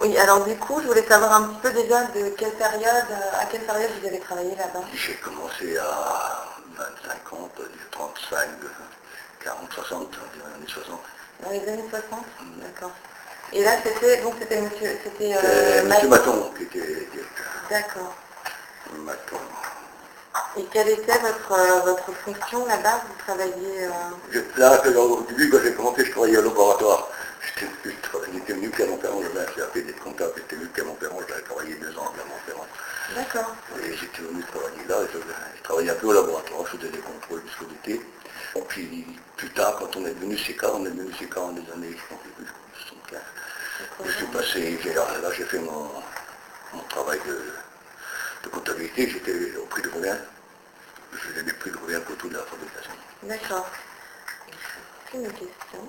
Oui, alors du coup, je voulais savoir un petit peu déjà de quelle période, à quelle période vous avez travaillé là-bas. J'ai commencé à 25 ans, peut dire 35, 40, 60, dans les années 60. Dans les années 60. D'accord. Et là, c'était monsieur, c'était C'est M. Maton. Maton qui était directeur. D'accord. Maton. Et quelle était votre fonction là-bas? Vous travailliez... Là, au début, quand j'ai commencé, je travaillais au laboratoire. J'étais venu qu'à Montferrand, j'avais un CAP d'être comptable, j'étais venu qu'à Montferrand, j'avais travaillé 2 ans à Montferrand. D'accord. Et j'étais venu travailler là, je travaillais un peu au laboratoire, je faisais des contrôles jusqu'au d'été. Puis plus tard, quand on est devenu CK, on est devenu CK en des années, je pense plus, 75. Je suis passé, là j'ai fait mon travail de comptabilité, j'étais au prix de revient. Je faisais des prix de revient pour toute la fabrication. D'accord. Une question.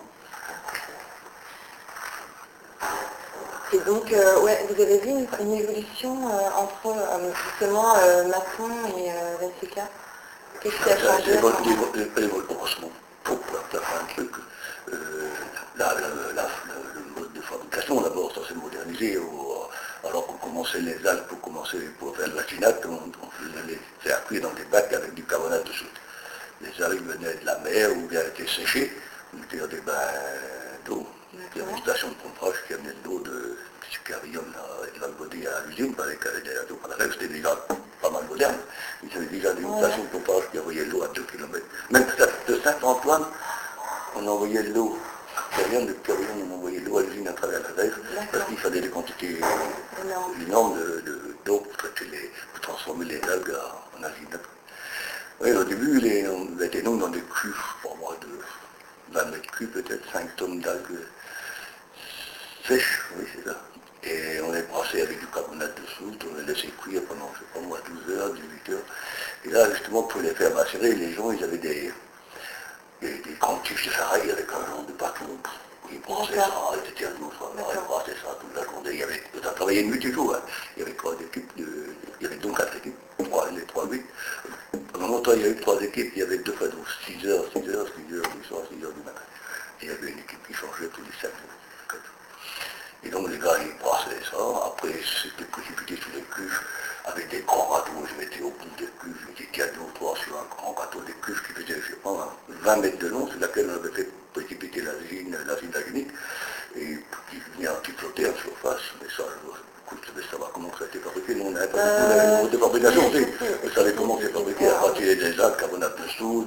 Et donc, ouais, vous avez vu une évolution entre justement Macron et la CK? Qu'est-ce qui a changé? Heureusement, pour faire un truc, le mode de fabrication, d'abord, ça s'est modernisé. Alors qu'on commençait les algues, pour faire de la chinate, on faisait les faire cuire dans des bacs avec du carbonate de soude. Les algues venaient de la mer ou bien étaient séchées, on mettait dans des bains d'eau. Il y avait une station de pompage qui amenait de l'eau de Carillon et de l'Albaudet à l'usine, avec des radios par la règle, c'était déjà pas mal moderne. Ils avaient déjà des stations de pompage qui envoyaient l'eau à 2 km. Même de Saint-Antoine, on envoyait de l'eau. De Carillon, on envoyait l'eau à l'usine à travers la règle, parce qu'il fallait des quantités énormes d'eau pour transformer les algues en algine. Oui, au début, on était nous dans des cuves, pour moi, de 20 mètres cubes, peut-être 5 tonnes d'algues sèches, oui, c'est ça. Et on les brassait avec du carbonate de soude, on les laissait cuire pendant, je sais pas moi, 12 heures, 18 heures. Et là, justement, pour les faire macérer, les gens, ils avaient des grands tiges de ferraille avec un genre de bâton. Ils brassaient ça, ils étaient à nous, ils brassaient ça toute la journée. On a travaillé nuit et jour, hein. Il y avait 3 équipes, il y avait donc 4 équipes, les 3 8. Pendant longtemps, il y a eu 3 équipes, il y avait 2 fois donc 6 heures, 6 heures, 6 heures du soir, 6 heures du matin. Et il y avait une équipe qui changeait tous les 5 jours. Et donc les gars, ils brassaient ça, après c'était précipité sur les cuves avec des grands râteaux, je mettais au bout des cuves, je mettais 4 ou 3 sur un grand râteau des cuves qui faisait, je sais pas, 20 mètres de long, sur laquelle on avait fait précipiter l'asine agénique, et qui flottait en surface, mais ça, écoute, je devais savoir comment ça a été fabriqué, nous on n'avait pas du tout de fabrication, on savait comment c'est fabriqué à partir des algues, carbonate de soude,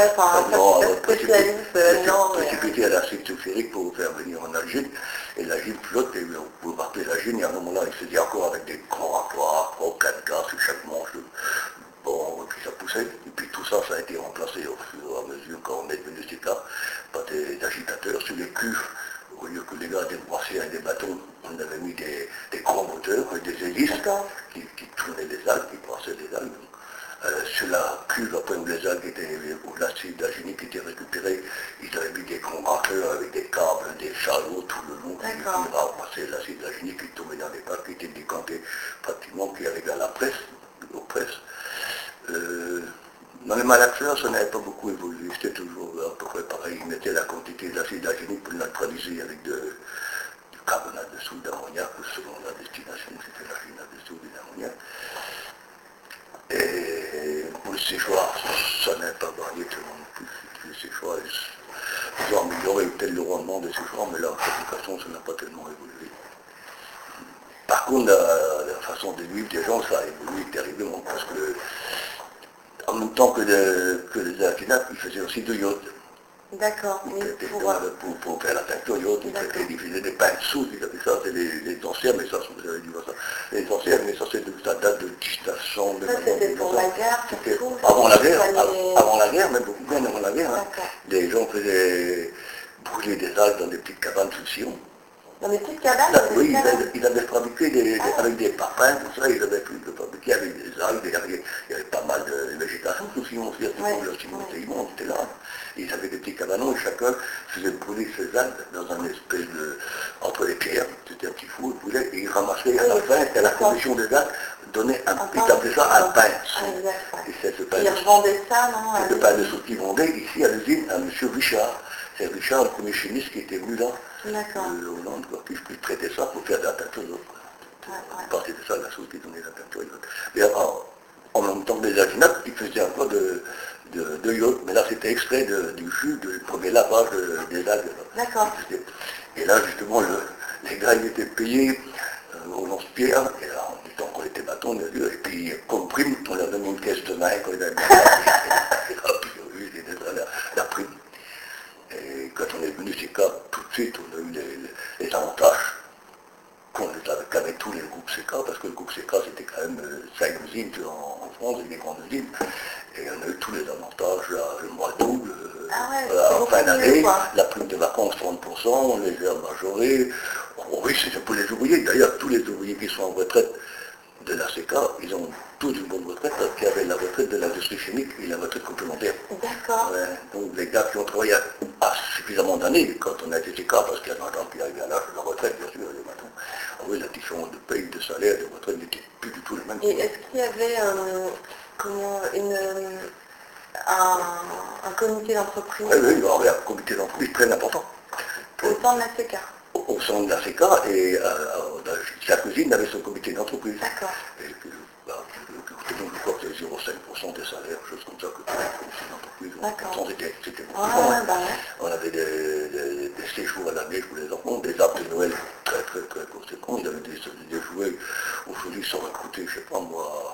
précipité à l'acide sulfurique pour faire venir en algine, et l'agile flotte, et on pouvait marquer l'agile, et à un moment-là, il se dit encore avec des grands râtoirs, 3 ou 4 gars sur chaque manche, bon, et puis ça poussait, et puis tout ça, ça a été remplacé au fur et à mesure, quand on est venu ces cas, par des agitateurs sur les cuves. Au lieu que les gars débrassaient avec des bâtons, on avait mis des grands moteurs avec des hélices qui tournaient les algues, qui brassaient les algues. Sur la cuve, après où les algues étaient, où l'acide agénique était récupéré, ils avaient mis des grands racleurs avec des câbles, des chalots tout le long, qui ramassaient l'acide agénique qui tombait dans les bacs, qui étaient décantés pratiquement, qui arrivaient à la presse, aux presses. Dans les malaxeurs, ça n'avait pas beaucoup évolué, c'était toujours à peu près pareil. Ils mettaient la quantité d'acide agénique pour le neutraliser avec du carbonate de soude d'ammoniac, selon la destination, c'était l'agénate de soude et d'ammoniac. Et pour le séchoir, ça n'a pas varié tellement non plus. Les séchoirs, ils ont amélioré peut-être le rendement des séchoirs, mais la fabrication, ça n'a pas tellement évolué. Par contre, la façon de vivre des gens, ça a évolué terriblement, parce que en même temps que les alginates, ils faisaient aussi de iode. D'accord, oui, pour faire la teinture iode, ils faisaient des pains de soude, ils appelaient ça, c'est les anciens, mais ça, vous avez dû voir ça. Les anciens, mais ça date de 1900. Ça, c'était pour la guerre, surtout. Avant la guerre, même beaucoup bien avant la guerre, hein, les gens faisaient brûler des algues dans des petites cabanes sous le sillon. Dans des petites cabanes? Oui, ils avaient fabriqué avec des parpaings, tout ça, ils avaient fabriqué avec des algues, il y avait pas mal de végétation sous le sillon aussi, le sillon était immense, c'était là. Ils avaient des petits cabanons et chacun faisait brûler ses algues dans un espèce de... entre les pierres, c'était un petit four, ils brûlaient, et ils ramassaient à la fin, à la commission des algues, donnait ils appelaient ça un pain. Et c'est ce pain ils revendaient ça, non? C'est le pain de soude qu'ils vendaient ici à l'usine à M. Richard. C'est Richard, le premier chimiste qui était venu là, D'accord. Hollande, quoi, qui traitait ça pour faire des atteintes aux autres. Partie de ça, la chose qui donnait des atteintes aux autres. Et en même temps que les aginates, ils faisaient un peu de yacht, mais là c'était extrait du jus du premier lavage des algues. D'accord. Et là, justement, les gars, ils étaient payés au lance-pierre, et là, en disant qu'on était bâtons, et puis, comme prime, on leur donnait une caisse de main quand ils avaient la prime. Et quand on est venu chez CA, tout de suite, on a eu les avantages qu'avaient tous les groupes CK, parce que le groupe CK, c'était quand même 5 usines en France, et des grandes usines. Et on a eu tous les avantages, le mois d'août, en fin d'année, la prime de vacances 30%, les heures majorées. Oh oui, c'est pour les ouvriers. D'ailleurs, tous les ouvriers qui sont en retraite de la CK, ils ont tous une bonne retraite, qui avaient la retraite de l'industrie chimique et la retraite complémentaire. D'accord. Donc les gars qui ont travaillé à suffisamment d'années, quand on a été CK, parce qu'il y a des gens qui arrivent à l'âge de la retraite, bien sûr, les matins. Oui, la différence de paye, de salaire, de retraite n'était plus du tout la même. Et est-ce qu'il y avait un comité d'entreprise? Oui, il y avait un comité d'entreprise très important. Au sein de la CK? Au sein de la CK, et chaque usine avait son comité d'entreprise. D'accord. Et je crois que c'est 0,5% des salaires, choses comme ça, que tous les comités d'entreprise. D'accord. C'était beaucoup plus grand. Ouais. On avait des séjours à l'année pour les enfants, des arbres de Noël très conséquents. Il y avait des jouets, aujourd'hui ça aurait coûté, je ne sais pas moi,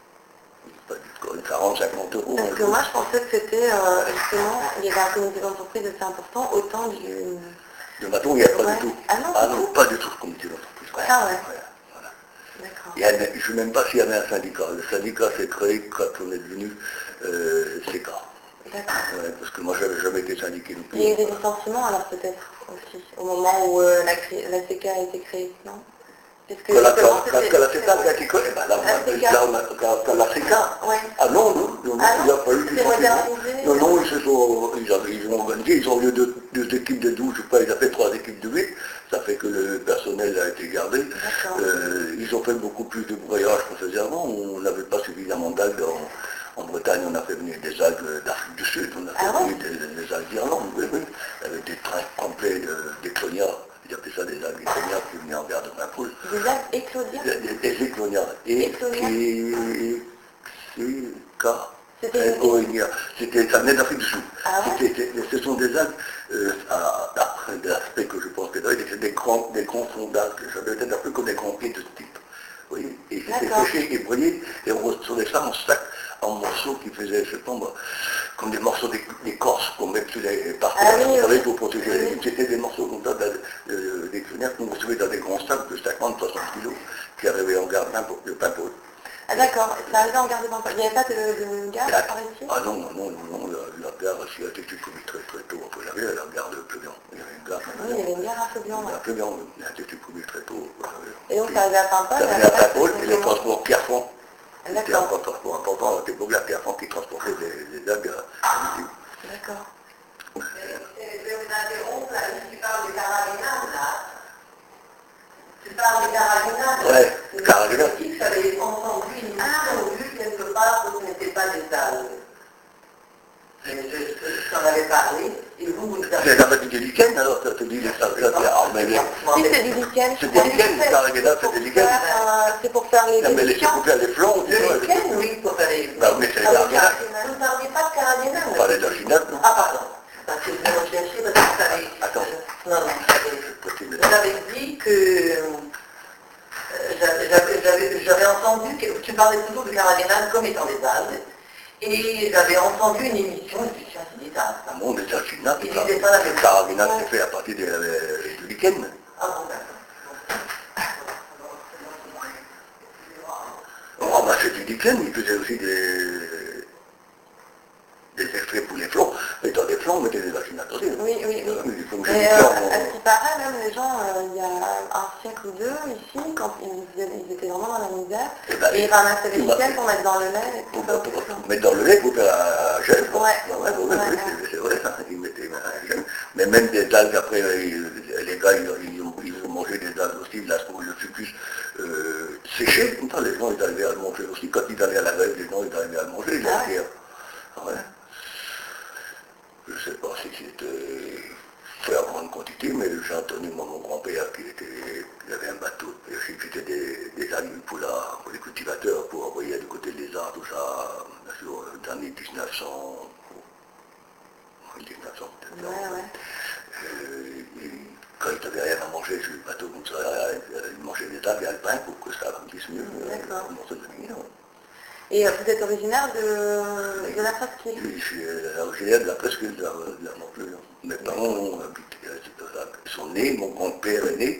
40, 50 euros. Parce que moi je pensais que c'était justement, il y avait un comité d'entreprise assez important, autant du... De Maton, il n'y a pas du tout. Ah non, pas du tout le comité d'entreprise. Ah ouais. Voilà. D'accord. Je ne sais même pas s'il y avait un syndicat. Le syndicat s'est créé quand on est devenu CK. D'accord. Ouais, parce que moi, je n'avais jamais été syndiqué non plus. Il y a eu des licenciements alors peut-être aussi, au moment où la CK a été créée, non? Quand la CK a été créée, quand la CK, ah non, il n'y a pas eu de licenciement. Non, ils ont organisé, ils ont eu deux équipes de 12, je sais pas, ils ont fait 3 équipes de 8, ça fait que le personnel a été gardé. Ils ont fait beaucoup plus de broyage qu'on faisait avant, on n'avait pas suffisamment d'algues. En Bretagne, on a fait venir des algues d'Afrique du Sud, on a fait venir des algues d'Irlande, oui. Avec des trains complets d'éclonias, ils appelaient ça des algues éclonias qui venaient en vers de Saint-Paul. Des algues éclodias? Des éclonias. Ça venait d'Afrique du Sud. Ce sont des algues, d'après l'aspect que je pense que c'était des grands fonds d'algues, ça devait être un peu comme des grands pieds de ce type. Oui, et c'était séché et broyé, et on recevait ça en sac, en morceaux qui faisaient, je sais pas moi, comme des morceaux d'écorce qu'on met sur les parties, vous savez, pour protéger les lignes. C'était des morceaux comme ça, des clonières qu'on recevait dans des grands sacs de 50-60 kilos, qui arrivaient en gare de Paimpol. Ah d'accord, ça arrivait en gare de Paimpol. Il n'y avait pas de gare par ici? Ah non, la gare, si elle était publique très tôt, après j'avais la gare de Pleuvian. Il y avait une gare. Oui, il y avait une gare à Pleuvian. À Pleuvian, elle a été publique très tôt. Et donc ça arrivait à Paimpol? Ça venait à Paimpol, et le transport Pierrefonds. C'était un D'accord. transport important, à l'époque, la Pierrefonds qui transportait les algues. D'accord. Je vais vous interrompre, là, tu parles des carabinades, là. Tu parles des carabinades. Ouais, carabinades. J'avais entendu une mission quelque part que ce n'était pas des algues. Je t'en avais parlé, et vous avez... C'est la bâtie du lichen, alors ça te dit les carabinades. Si c'est du lichen. C'est des lichens, les carabinades, c'est des lichens. C'est pour faire les... Mais c'est pour faire les flancs. Le lichen, oui, pour faire les... Bah mais c'est les carabinades. Vous ne parliez pas de carabinades? On parlait d'alginate, non? Ah, pardon. Parce que je vais rechercher, parce que vous savez... Attends. Non, vous avez dit que... J'avais entendu que tu parlais toujours de carabinades comme étant des algues. Et j'avais entendu une émission, je suis assez dit ça. Non, des alginates, Il disait pas la même le carabinate c'est fait à partir du lichen. Ah bon, Oh, bah c'est du lichen, il faisait aussi des extraits pour les flancs. Mais dans les flancs, on mettait des alginates aussi. Oui. Mais À ce qui paraît, même les gens, il y a un siècle ou deux, ici, quand ils étaient vraiment dans la misère, et ils ramassaient les lichens pour mettre dans le lait. Pour mettre dans le lait, pour faire un gel. Ouais, c'est vrai, ça. Ils mettaient un gel. Mais même des algues, après, les gars, ils ont mangé des algues aussi, le fucus séché, comme ça, les gens, ils arrivaient à le manger aussi. Quand ils allaient à la grève, les gens, ils arrivaient à le manger, ouais. Je ne sais pas si c'était fait en grande quantité, mais les gens eu pour les cultivateurs, pour envoyer du côté des arts, tout ça, bien sûr, l'année 1900, 1900 peut-être. Ouais. Et quand ils n'avaient rien à manger sur le bateau comme ça, ils mangeaient des algues alpins pour que ça grandisse mieux. D'accord. Morceau de mignon. Et vous êtes originaire de la presqu'île? Je suis originaire de la presqu'île de la Montpellier. Mes parents sont nés, mon grand-père est né.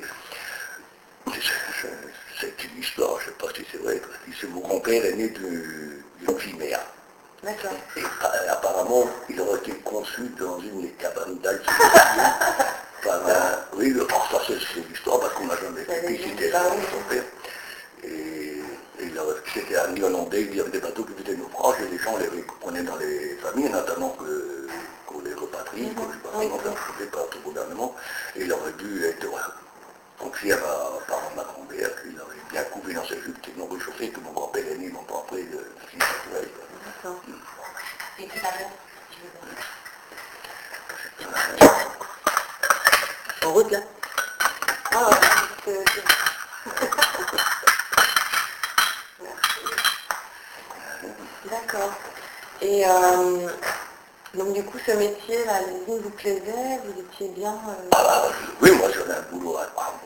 C'est une histoire, je ne sais pas si c'est vrai. Mon grand-père est né d'une Crimée. D'accord. Et apparemment, il aurait été conçu dans une des cabanes d'Alpes. Oui, ça c'est l'histoire parce qu'on n'a jamais fait c'était son père. Et c'était un Hollandais, il y avait des bateaux qui faisaient naufrage et les gens les prenaient dans les familles, notamment qu'on les repatrie, qu'on les patrie par le gouvernement. Et il aurait dû être confié par ma grand-mère qu'il aurait bien couvé dans ses jupes, tellement réchauffé que mon grand-père est né longtemps après de fille naturelle. D'accord. Et tout à l'heure, En route là? Ah ouais, D'accord. Et donc du coup ce métier là, l'usine vous plaisait, vous étiez bien Oui, moi j'avais un boulot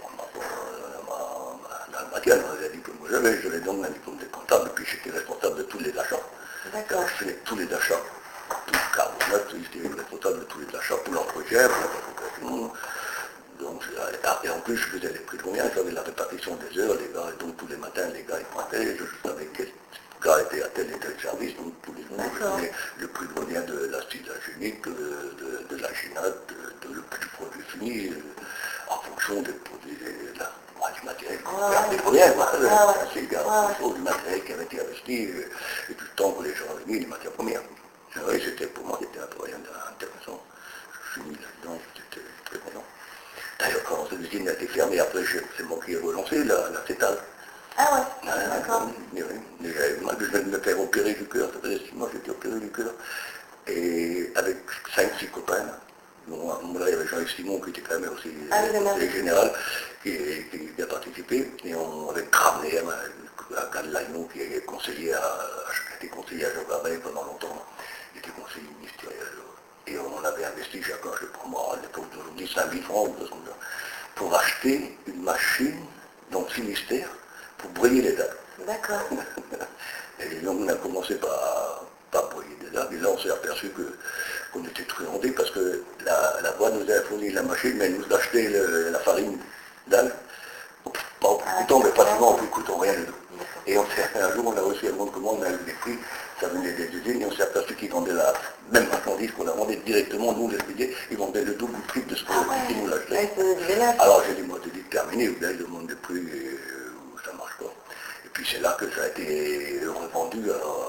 dans le matière, j'avais donc un diplôme de comptable, puis j'étais responsable de tous les achats. D'accord. Je faisais tous les achats, tout le carbonate, j'étais responsable de tous les achats pour l'entretien, pour la fabrication. Donc, et en plus, je faisais les prix de combien, j'avais la répartition des heures, les gars, donc tous les matins, les gars, ils pointaient, je savais quel gars était à tel et tel service, donc tous les jours, je donnais le prix de combien de l'acide hygiénique, de la gênate, du produit fini, en fonction des produits, du matériel, des premières, c'est du matériel qui avait été investi, et du temps que les gens avaient mis, les matières premières. Oui, c'était pour moi, c'était un travail intéressant. Je suis mis là-dedans, j'étais très content. D'ailleurs, quand cette usine a été fermée, après, c'est moi qui ai relancé la cétale. Ah ouais, d'accord. Moi, je venais de me faire opérer du cœur, ça faisait 6 mois que j'étais opéré du cœur. Et avec 5-6 copains, bon, là, il y avait Jean-Yves Simon qui était quand même aussi conseiller général, qui a participé, et on avait cramé un gars de Lagnon qui était conseiller à Jean Gabin pendant longtemps, il était conseiller ministériel. Et on avait investi chacun, je prends moi, à l'époque d'aujourd'hui, 5 000 francs ou quelque chose comme ça, pour acheter une machine dans le Finistère pour broyer les dagues. D'accord. Et donc on a commencé par broyer des dagues, et là on s'est aperçu qu'on était truandés parce que la boîte nous a fourni la machine, mais elle nous achetait la farine d'algue, pas au plus coûtant, mais pratiquement au plus coûtant, rien du tout. Et un jour on a reçu un bon de commande, on a eu des prix, ça venait des usines, et on s'est aperçu qu'ils vendaient la même marchandise qu'on a vendait directement, nous les expédiés, ils vendaient le double prix de ce qu'ils nous l'achetaient. Alors j'ai dit, moi j'ai dit, terminé, vous avez demandé des prix, ça marche pas. Et puis c'est là que ça a été revendu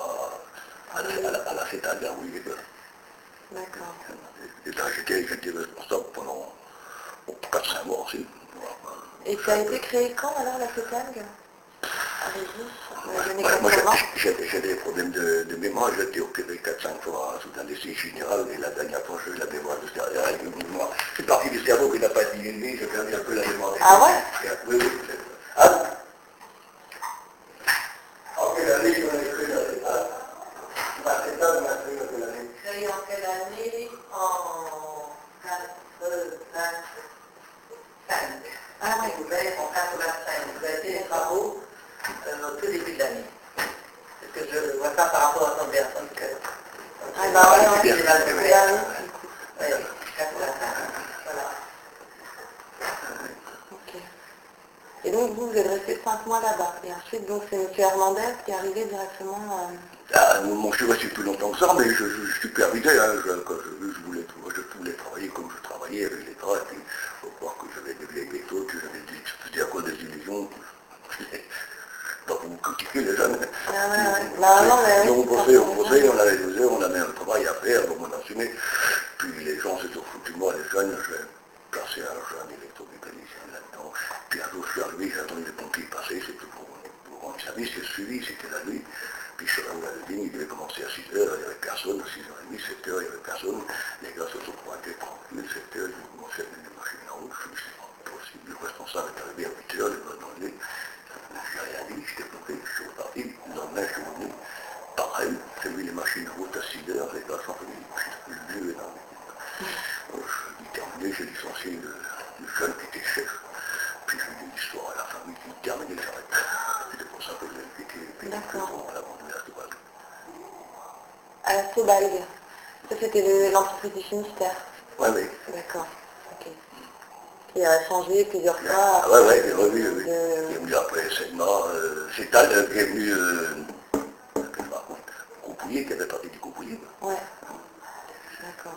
à la cétale, oui. D'accord. Et là j'étais responsable pendant 4-5 mois aussi. Et ça a été créé quand alors la cétalgue? Moi j'ai des problèmes de mémoire, j'ai été opéré 4-5 fois sous anesthésie générale, et la dernière fois j'ai eu la mémoire de cerveau, avec le mouvement. C'est partie du cerveau qui n'a pas été élevé, j'ai perdu un peu la mémoire. Ah ouais? Oui, oui. Ah, en quelle année on a écrit la cétale? La cétale, on a écrit en quelle année? créé en quelle année? En 85. Ah ouais. Ouvert en 85. Vous avez fait les travaux au tout début de l'année. Parce que je vois ça par rapport à son personne que... Ah bah ouais, c'est la c'est première. là, Oui, 85. Voilà. ok. Et donc vous êtes resté 5 mois là-bas. Et ensuite donc c'est M. Hernandez qui est arrivé directement... Je suis resté plus longtemps que ça, mais je supervisais, hein, quand je voulais travailler comme je travaillais avec les draps, et puis il faut croire que j'avais des vieilles méthodes, que je faisais à quoi des illusions. Pas pour vous critiquer les jeunes. Donc on bossait, on avait 2 heures, on avait un travail à faire, donc on assumait. Puis les gens se sont foutus de moi, les jeunes, j'ai placé un jeune électromécanicien là-dedans. Puis un jour je suis arrivé, j'ai attendu les pompiers passer, c'est tout pour rendre service, j'ai suivi, c'était la nuit. Puis je suis arrivé à l'usine, il devait commencer à 6 heures, il n'y avait personne, à 6h30, 7 heures, il n'y avait personne. Les gars se sont pointés tranquilles, 7 heures, ils ont commencé à mettre des machines en route, je me suis dit, c'est pas possible, le responsable est arrivé à 8 heures, il m'a demandé, j'ai rien dit, Balgue. Ça, c'était l'entreprise du Finistère. Ouais, oui. D'accord. Ok. Qui a changé plusieurs fois. Ah ouais, ouais, oui, oui, oui. Qui est venu après Sedma, c'est Tal qui est venu, que je me raconte, Coupouillet, qui avait parti du Coupouillet. Ouais. D'accord.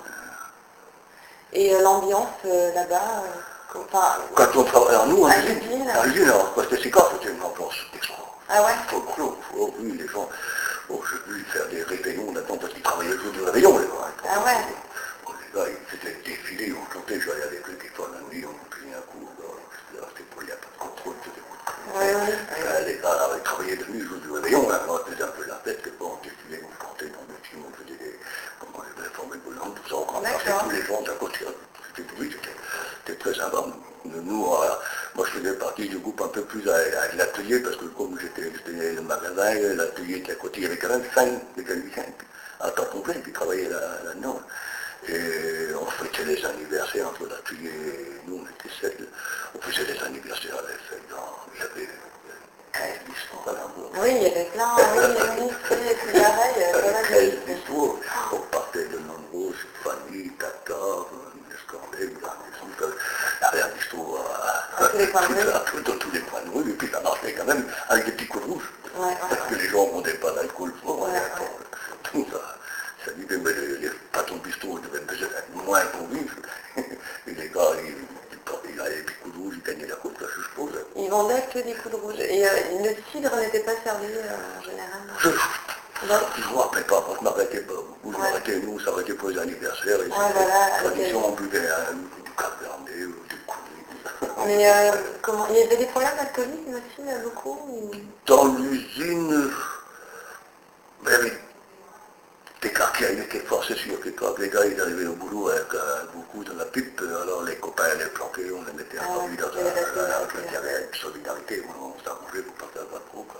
Et l'ambiance là-bas, enfin, Quand on travaille, alors nous, en à usine, l'usine. à l'usine, alors, parce que c'est quoi, c'était une ambiance extraordinaire. Ah ouais? Folklore, oui, les gens, bon, je vu faire des réveillons là-dedans, parce qu'ils travaillaient le jour du réveillon, les gars. Ah ouais? Bon, les gars, ils faisaient défiler, on chantait, je vais aller avec eux, quelquefois la nuit, on prenait un coup, c'était pour, il n'y a pas de contrôle, c'était pour. Oui, oui. Les gars avaient travaillé de nuit, le jour du réveillon, là, on faisait un peu la fête, quelquefois on défilait, on chantait dans le film, on faisait des, comment on avait formé de langue, tout ça, on remplaçait tous les gens d'un côté, c'était oui, c'était très sympa. Nous, moi je faisais partie du groupe un peu plus à l'atelier, parce que comme j'étais le magasin, l'atelier était à côté, il y avait quand même 5 mécaniciens à temps complet qui travaillaient là-dedans. Et on fêtait les anniversaires entre l'atelier et nous, on était 7, on faisait des anniversaires à la fête, il y avait 15 histoires à l'amour. Oui, il y avait plein, oui, c'est pareil, pas mal 13 de histoires, on partait de nombreuses familles, Tata, Escandel, la rien d'histoire à tous les coins de rue. dans tous les coins de rue, et puis ça marchait quand même avec des petits coups rouges, Ouais, ouais, parce que les gens ne vendaient pas d'alcool fort, Ouais, tout ça disait, mais les patrons de bistrot devaient peut-être être moins convifs, et les gars, ils avaient des petits coups rouges, ils gagnaient la course, je suppose. Ils vendaient que des coups de rouge. Et le cidre n'était pas servi en général. Je ne me rappelle pas, moi je m'arrêtais pas beaucoup, nous, ça s'arrêtait pour les anniversaires, et voilà, tradition, on buvait du cabernet, du coulis. Mais comment, il y avait des problèmes d'alcoolisme aussi, beaucoup Dans l'usine, il y avait des gars qui arrivaient quelquefois, c'est sûr, quelquefois, les gars, ils arrivaient au boulot avec beaucoup de la pipe, alors les copains les planquaient, on les mettait à dormir dans il y avait une solidarité, on s'arrangeait pour pas faire pas trop, quoi.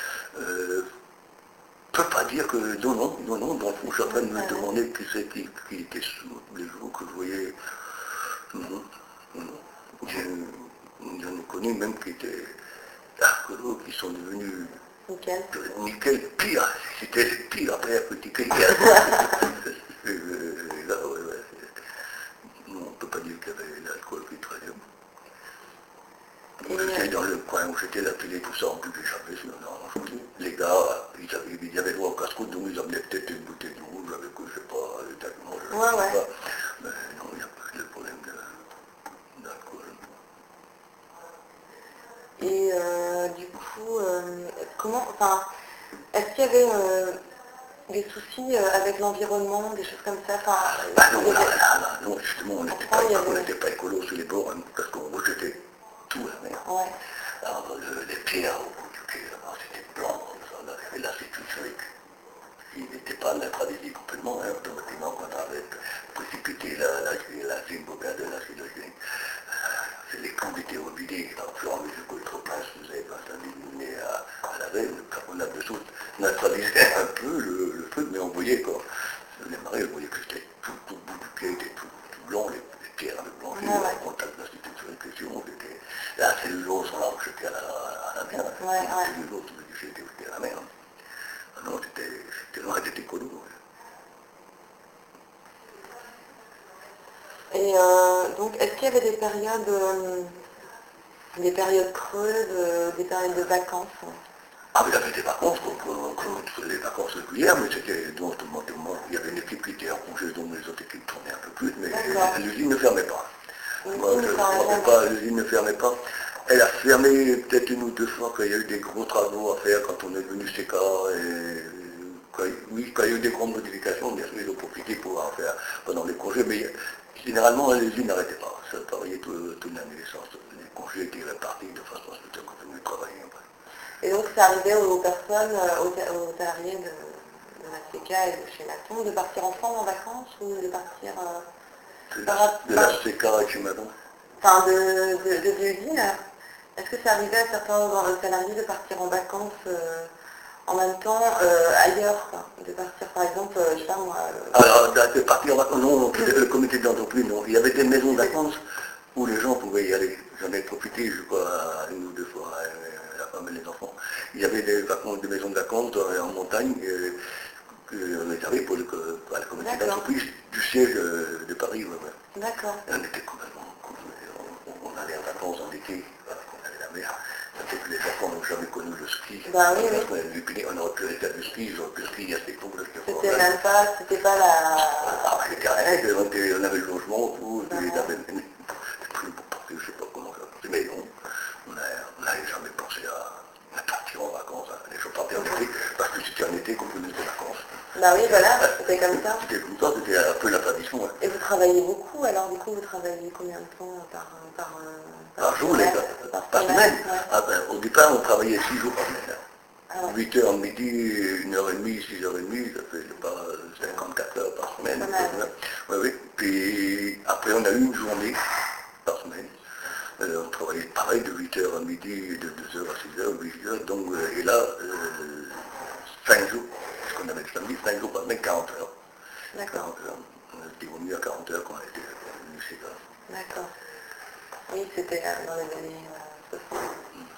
Je ne peux pas dire que non, dans le fond, je suis en train de me demander qui c'est qui était sous les jours que je voyais. Non. J'en ai connu même qui étaient alcoolos, qui sont devenus nickel pire. C'était le pire après un petit nickel. Non, on ne peut pas dire qu'il y avait l'alcool qui traînait. J'étais dans le coin où j'étais, la télé, tout ça, on buvait jamais, les gars, ils avaient le droit au casse-croûte, donc ils amenaient peut-être une bouteille de rouge avec eux, je sais pas, les tellement, je sais pas. Mais non, il n'y a pas eu de problème d'alcool. Et du coup, comment, enfin, est-ce qu'il y avait des soucis avec l'environnement, des choses comme ça, enfin, non, justement, on n'était pas écolo sur les bords, hein, parce qu'on rejetait tout à la mer. Ouais. Alors, les pierres au bout du quai, c'était blanc, ça, et là, c'est tout sec. Il n'était pas neutralisé complètement, hein, automatiquement, quand on avait précipité la zimboga de la silogène. Les camps étaient revidés, au fur et à mesure que le trop-plein se faisait, ça diminuait à la veille, le carbonate de soude neutralisait un peu le truc, mais on voyait quoi. Les marées, on voyait que c'était tout le bout du quai était tout blanc, les pierres avaient blanchi, le contact de la situation, la cellulose, on l'a rejeté à la mer, la cellulose, j'ai été jeté à la mer. Non, c'était loin d'être écolo. Et donc, est-ce qu'il y avait des périodes creuses, des périodes de vacances? Ah, mais il y avait des vacances, comme les vacances régulières, mais c'était donc il y avait une équipe qui était en congé, donc les autres équipes tournaient un peu plus, mais l'usine ne fermait pas. Moi, je ne me rappelle pas, l'usine ne fermait pas. Elle a fermé peut-être une ou deux fois quand il y a eu des gros travaux à faire, quand on est venu CK, quand il y a eu des grandes modifications, bien sûr, ils ont profité pour en faire pendant les congés, mais généralement, l'usine n'arrêtait pas. Ça travaillait toute l'année, les congés étaient répartis de façon à ce que continuer de travailler. Et donc, ça arrivait aux personnes, aux salariés de la CK et de chez Maton, de partir ensemble en vacances ou de partir... de la CK et chez Maton? Enfin, de l'usine. Est-ce que ça arrivait à certains salariés de partir en vacances en même temps ailleurs, quoi, de partir par exemple, je sais pas moi... Alors, de partir en vacances, non, le comité d'entreprise, non. Il y avait des maisons de vacances où les gens pouvaient y aller. J'en ai profité, je crois, une ou deux fois, la femme et les enfants. Il y avait des maisons de vacances en montagne, on les avait pour comité D'accord. d'entreprise du siège de Paris. Ouais, ouais. D'accord. Et on était complètement... On allait en vacances en été, voilà, on allait à la mer. Peut-être que les enfants n'ont jamais connu le ski. Bah oui, oui. On aurait pu aller faire du ski, ils auraient pu skier à cette époque-là. C'était même pas, c'était pas la... Ah, c'était rien, on avait le logement, tout, Bah puis ouais. ils avaient... Je sais pas comment ça a passé, mais non, on n'avait jamais pensé à partir en vacances. Hein. Les gens partaient en été, parce que c'était en été qu'on prenait des vacances. Bah oui, voilà, c'était comme ça. C'était comme ça, c'était un peu la tradition. Hein. Et vous travaillez beaucoup, alors du coup, vous travaillez combien de temps Par jour, semaine, par semaine. Ouais. Ah, ben, au départ, on travaillait 6 jours par semaine. Hein. Ah ouais. 8h midi, 1h30, 6h30, ça fait pas 54 heures par semaine. Pas mal. Oui, oui. Puis après, on a eu une journée par semaine. On travaillait pareil de 8h à midi, de 2h à 6h, 8h. Donc, et là, 5 jours, parce qu'on avait le samedi, 5 jours par semaine, 40 heures. D'accord. 40 heures. On était revenu à 40 heures quand on était venu chez là. D'accord. Oui, c'était dans les années 60.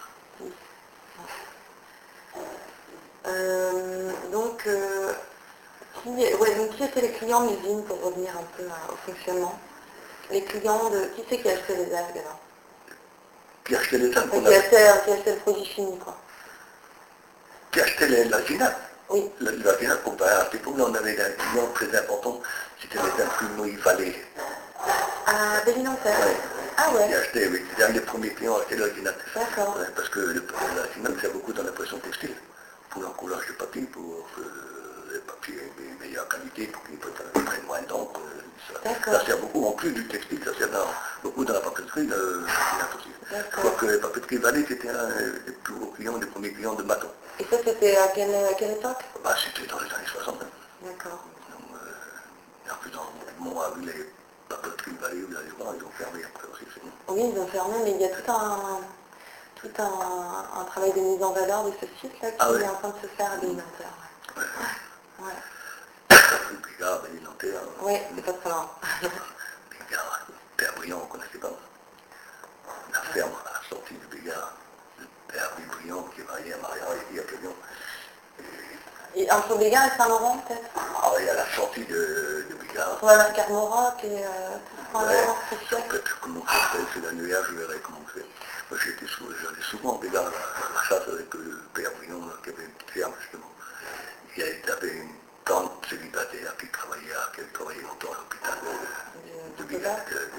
Donc, qui étaient les clients de l'usine pour revenir un peu au fonctionnement? Les clients de... Qui c'est qui achetait les algues alors? Qui achetait les algues Qui achetait le produit fini, quoi. Qui achetait la GINA. Oui. La GINA, comparé à cette époque-là, on avait un client très important, c'était les imprimeries Vallée. À Bélinantais. Ouais. Ah ouais. Qui achetait, oui, c'était un des premiers clients à acheter la GINA. D'accord. Ouais, parce que la GINA sert beaucoup dans l'impression textile, pour l'encollage de papier, pour que les papiers aient une meilleure qualité, pour qu'ils prennent moins d'encre. Ça sert beaucoup, en plus du textile, ça sert beaucoup dans la papeterie, la GINA aussi. Je crois que la papeterie Vallée, c'était un des plus gros clients, des premiers clients de Maton. Et ça, c'était à quelle époque? Bah, c'était dans les années 60. Hein. D'accord. En plus, dans les papeteries Vallée, vous allez voir, ils ont fermé après aussi. Oui, ils ont fermé, mais il y a tout un travail de mise en valeur de ce site-là qui est en train de se faire à Bélinantais. Ouais. Ouais. Bigard, Bélinantais. Oui, c'est pas très loin. Bigard, Père Briand, on ne connaissait pas. La ferme à la sortie de Bigard, le Père Briand qui est marié à Maria et à Pignon. Et entre Bégard et Saint-Laurent, peut-être? Ah oui, à la sortie de Bigard. On va vers Carmoroc et Saint-Laurent, c'est sûr. Peut-être comment ça s'appelle, c'est la nuage, je verrai comment c'est. Moi j'allais souvent à Bégard à la chasse avec le Père Briand qui avait une petite ferme justement. Il avait une tante célibataire qui travaillait longtemps à l'hôpital de Bégard.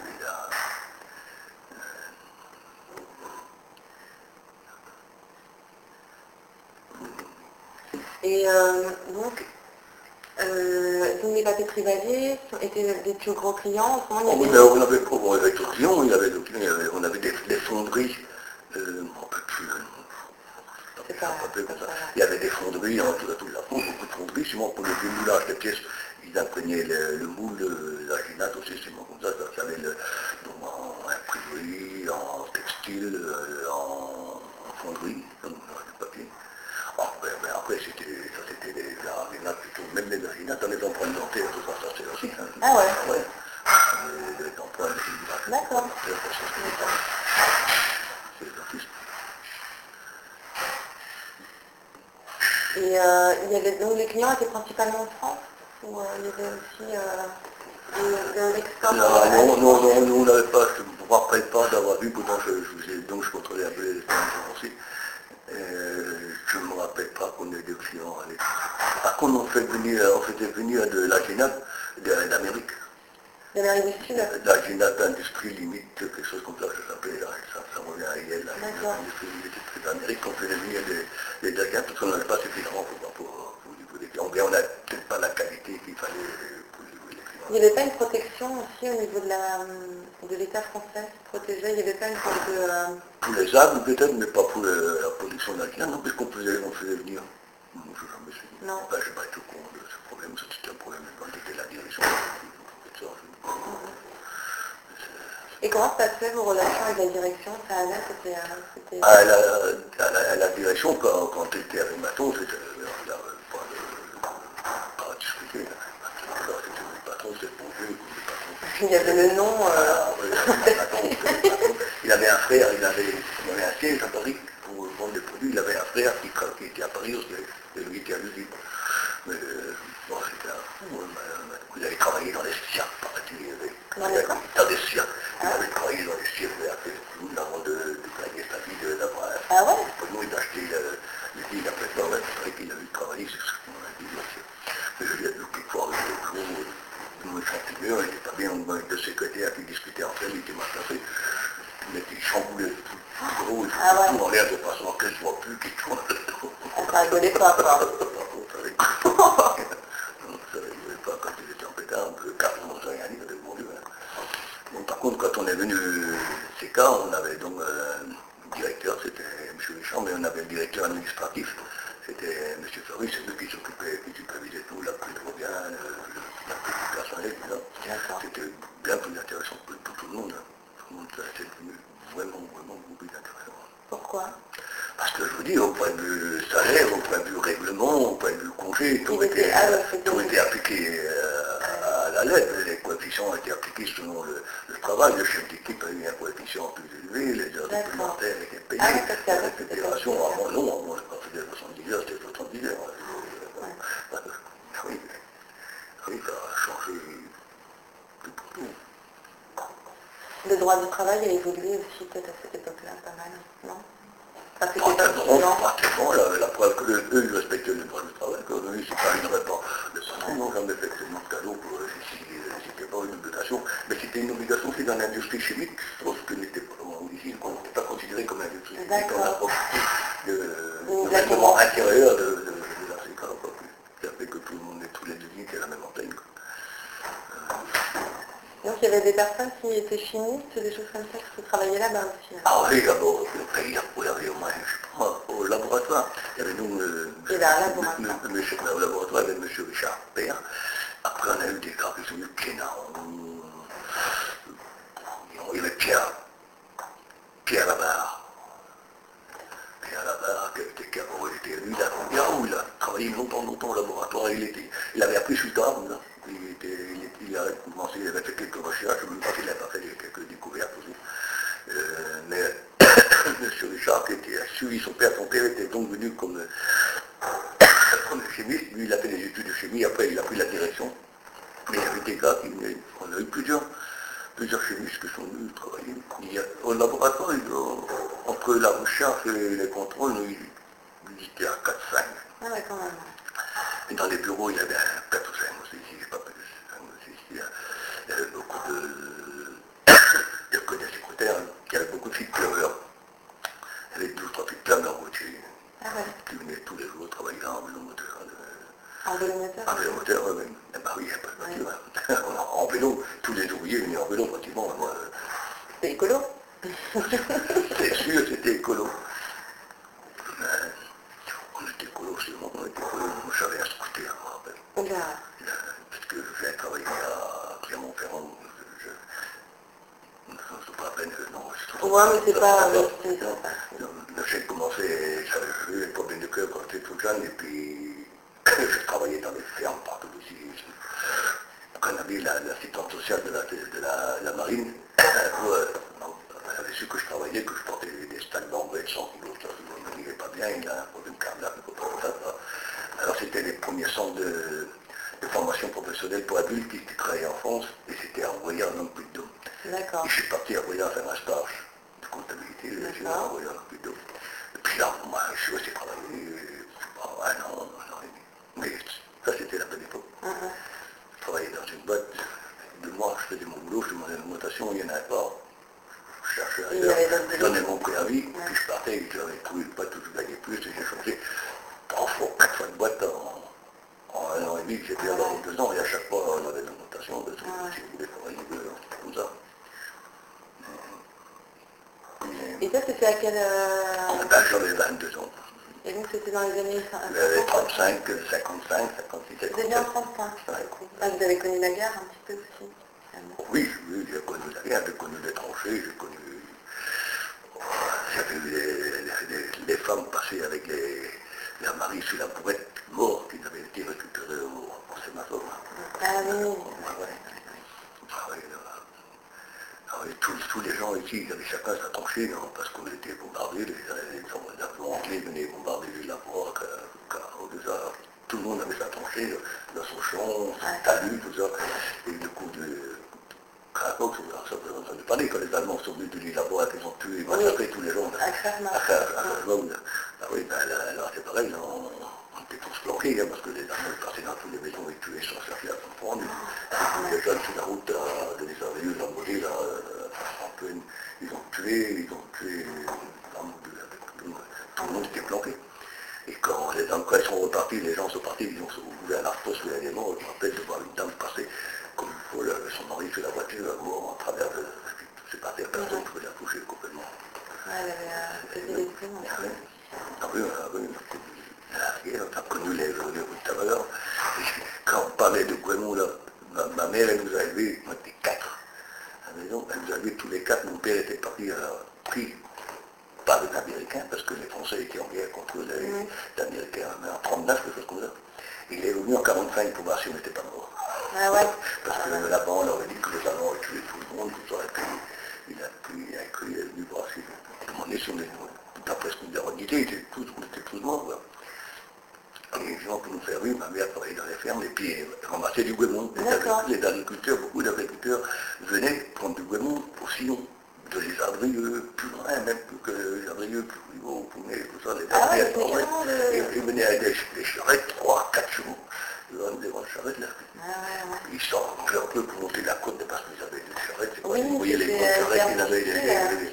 Et donc les papeteries Vallée étaient des plus gros clients. On avait d'autres clients, on avait des fonderies, je ne me rappelle plus. Il y avait des fonderies dans toute la France, beaucoup de fonderies, souvent pour le démoulage des pièces, ils imprégnaient le moule, la ginate aussi, c'est comme ça, ça avait en imprimerie, en textile, en fonderie, comme du papier. Après, c'était la ginate plutôt, même les ginates dans les empreintes dentaires, tout ça, c'est aussi. Hein. Ah ouais. Ouais. Les empreintes, d'accord. C'est les artistes. Et il y avait, donc les clients étaient principalement en France ou il y avait aussi de l'export? Non, nous on n'avait pas, je ne me rappelle pas d'avoir vu, pourtant je contrôlais un peu les informations aussi. Je ne me rappelle pas qu'on ait des clients à l'époque. Par contre, on faisait venir de la ginate d'Amérique. D'Amérique du Sud? La ginate d'industrie limite, quelque chose comme ça, ça s'appelait, ça revient à Yale, l'industrie limite d'Amérique, on faisait venir des gars, parce qu'on n'avait pas suffisamment pour niveau des clients, mais on n'a peut-être pas la qualité qu'il fallait pour niveau des clients. Il n'y avait pas une protection aussi au niveau de l'État français qui protégeait, il n'y avait pas une sorte de... Pour les arbres peut-être, mais pas pour la production de la ginate, non, puisqu'on faisait venir. Non, je n'ai jamais su. Non. Ben, je n'ai pas été au courant de ce problème, c'était un problème quand j'étais la direction. Et comment ça se fait vos relations avec la direction? Ça allait, c'était... À la direction, quand tu étais avec Maton, c'était pas discuté. Alors c'était le patron, c'était le bon vieux, le patron. Il y avait le nom... Il avait un frère, il avait un siège à Paris pour vendre des produits, il avait un frère qui était à Paris aussi, et lui était à l'usine. Mais bon, c'était un fou, Ah ouais? Nous, il a acheté les villes après ça, ouais, c'est vrai qu'il a eu travaillé sur ce qu'on a dit. Mais je l'ai vu quelquefois avec l'autre jour, nous chantiers, il était pas bien, deux secrétaires qui discutaient entre elles, il était mal placé. Il était chamboulé, tout gros, il Ah ouais. tout en l'air de façon qu'elle soit plus qu'il soit. Ça rigolait pas, quoi. Ça rigolait pas quand il était en pétard, on peut carrément rien dire de mon Dieu. Bon, par contre, quand on est venu CK, on avait donc un directeur, c'était M. Richard, mais on avait le directeur administratif, c'était M. Ferry, c'est lui qui s'occupait, qui supervisait tout, la plus trop bien, la personnel, tout ça. C'était bien plus intéressant pour tout le monde. Tout le monde, c'est devenu vraiment, vraiment beaucoup plus intéressant. Pourquoi? Parce que je vous dis, au point de vue salaire, au point de vue règlement, au point de vue congé, tout était appliqué à la lettre. Les coefficients étaient appliqués selon le travail. Le chef d'équipe a eu un coefficient plus élevé, les heures supplémentaires étaient payées. La fédération, avant non, avant je pas fait 70 heures, c'était 70 heures. Oui, oui, ça a changé tout pour tout. Le droit du travail a évolué aussi peut-être à cette époque-là, pas mal, non? Pratiquement, la preuve que eux, ils respectaient le droit du travail, que eux, c'est pas une réponse. Le patron n'ont jamais fait tellement de cadeaux pour c'était pas une obligation, mais c'était une obligation qui dans l'industrie chimique, chose que n'était pas ici, qu'on n'était pas considéré comme industrie chimique, on a profité de règlement intérieur de la CK, qui a fait que tout le monde, tous les usines étaient à la même enseigne. Donc il y avait des personnes qui étaient chimistes, des choses comme ça, qui travaillaient là-bas aussi. Ah oui, d'abord, il y avait au moins, je sais pas, au laboratoire, il y avait nous, au laboratoire, il y avait M. Richard Père. Après, on a eu des gars qui sont venus Clénard, il y avait Pierre Labarre. Pierre Labarre, qui était élu, il a travaillé longtemps au laboratoire, il avait appris plus tard, il a commencé, il avait fait quelques recherches, je ne sais pas s'il n'avait pas fait quelques découvertes aussi. Mais M. Richard, qui a suivi son père était donc venu comme chimiste, lui il a fait des études de chimie, après il a pris la direction. Mais il y avait des gars on a eu plusieurs chimistes qui sont venus travailler. Au laboratoire, entre la recherche et les contrôles, ils étaient à 4-5. Ah ouais, quand même. Et dans les bureaux, il y avait 4 ou 5 aussi, je ne sais pas plus. Il y avait beaucoup de secrétaires, il y avait beaucoup de filles de pleureurs. Il y avait 2 ou 3 filles de pleureurs routiers. Ah ouais. Qui venaient tous les jours travailler en vélo moteur. En vélo moteur? En vélo moteur, oui. Eh ben oui, il n'y a pas de voiture. En vélo, tous les ouvriers venaient en vélo pratiquement. C'était écolo? C'est sûr, c'était écolo. On était écolo, c'est bon, on était écolo. Moi, j'avais un scooter, je me rappelle. Oula. Parce que je viens travailler à Clermont-Ferrand. C'est pas la peine, non. Ouais, mais c'est pas... J'ai commencé, j'avais eu un problème de cœur quand j'étais tout jeune, et puis je travaillais dans les fermes partout ici. Quand on avait l'assistante sociale de la marine, elle avait su que je travaillais, que je portais des stacks d'engrais de 100 kilos, ça ne me pas bien, il a un problème cardiaque, alors c'était les premiers centres de formation professionnelle pour adultes qui travaillaient en France, et c'était à Royan, non plus de Dôme. D'accord. Et je suis parti à Royan faire un stage de comptabilité, je suis à Royan, non plus de Dôme. Et puis là, moi, je suis resté travailler, un an et demi. Mais ça, c'était la bonne époque. Je travaillais dans une boîte, 2 mois, je faisais mon boulot, je demandais une augmentation, il n'y en avait pas. Je cherchais ailleurs, je donnais mon préavis, puis je partais, j'avais trouvé une boîte où je gagnais plus, et j'ai changé 3 fois, 4 fois de boîte en 1 an et demi, j'étais là dans 2 ans, et à chaque fois, on avait de l'augmentation, parce que si vous voulez travailler, c'est comme ça. Et ça, c'était à quel... J'avais 22 ans. Et donc, c'était dans les années... 35, 55, 56, 57. Vous êtes bien en 35. Ah, vous avez connu la guerre un petit peu aussi, finalement. Oui, j'ai connu la guerre, j'ai connu les tranchées, j'ai vu les femmes passer avec leurs maris sur la bourrette morts qui avaient été récupérés au sémaphore. Ah oui. Tous les gens ici, ils avaient chacun sa tranchée, non, parce qu'on était bombardés, les Anglais venaient bombarder les laboratoires, tout le monde avait sa tranchée, dans son champ, son talus, tout ça, et le coup de Krakow, ça faisait entendu parler, quand les Allemands sont venus de l'île là-bas, qu'ils ont tué, massacré tous les gens. À Krasnov. Ah oui, ben là c'est pareil, on était tous planqués, hein, parce que les Allemands passaient dans toutes les maisons et tuaient sans chercher à comprendre. Les jeunes sur la route de les Aveyeux, de la Mosée, là, ils ont tué, tout le monde était planqué. Et quand ils sont repartis, les gens sont partis, ils ont ouvert l'arceau sous l'élément. Je me rappelle de voir une dame passer comme il faut, son mari sur la voiture, en travers de... C'est pas personne ne pouvait la toucher complètement. Ouais, elle avait des plumes. Ah oui, on a connu les rues de Tavalor. Quand on parlait de Guémont, là, ma mère, elle nous a élevés, on était 4 à la maison, elle nous a élevés tous les 4. Mon père était parti pris par les Américains, parce que les Français étaient en guerre contre les Américains en 39, quelque chose comme ça. Il est venu en 45 pour voir si on n'était pas mort. Ah ouais. Parce que là-bas, on leur a dit que les Allemands avaient tué tout le monde, tout ça, et puis il est venu voir si on est sur les... D'après ce qu'on nous a redit, on était tous morts. Quoi. Et les gens pour nous faire vivre, ma mère travaillait dans les fermes, et puis elle ramassait du Guémont. Les agriculteurs, beaucoup d'agriculteurs venaient prendre du Guémont au sillon. De les Adrieux, plus loin, même plus que les Adrieux, plus haut, Pounet, tout ça, les Adrieux, et ils venaient avec des charrettes, 3, 4 chevaux, des grandes charrettes là. Ils sortent un peu pour monter la côte parce qu'ils avaient des charrettes, c'est pas, vous voyez les grandes charrettes, ils avaient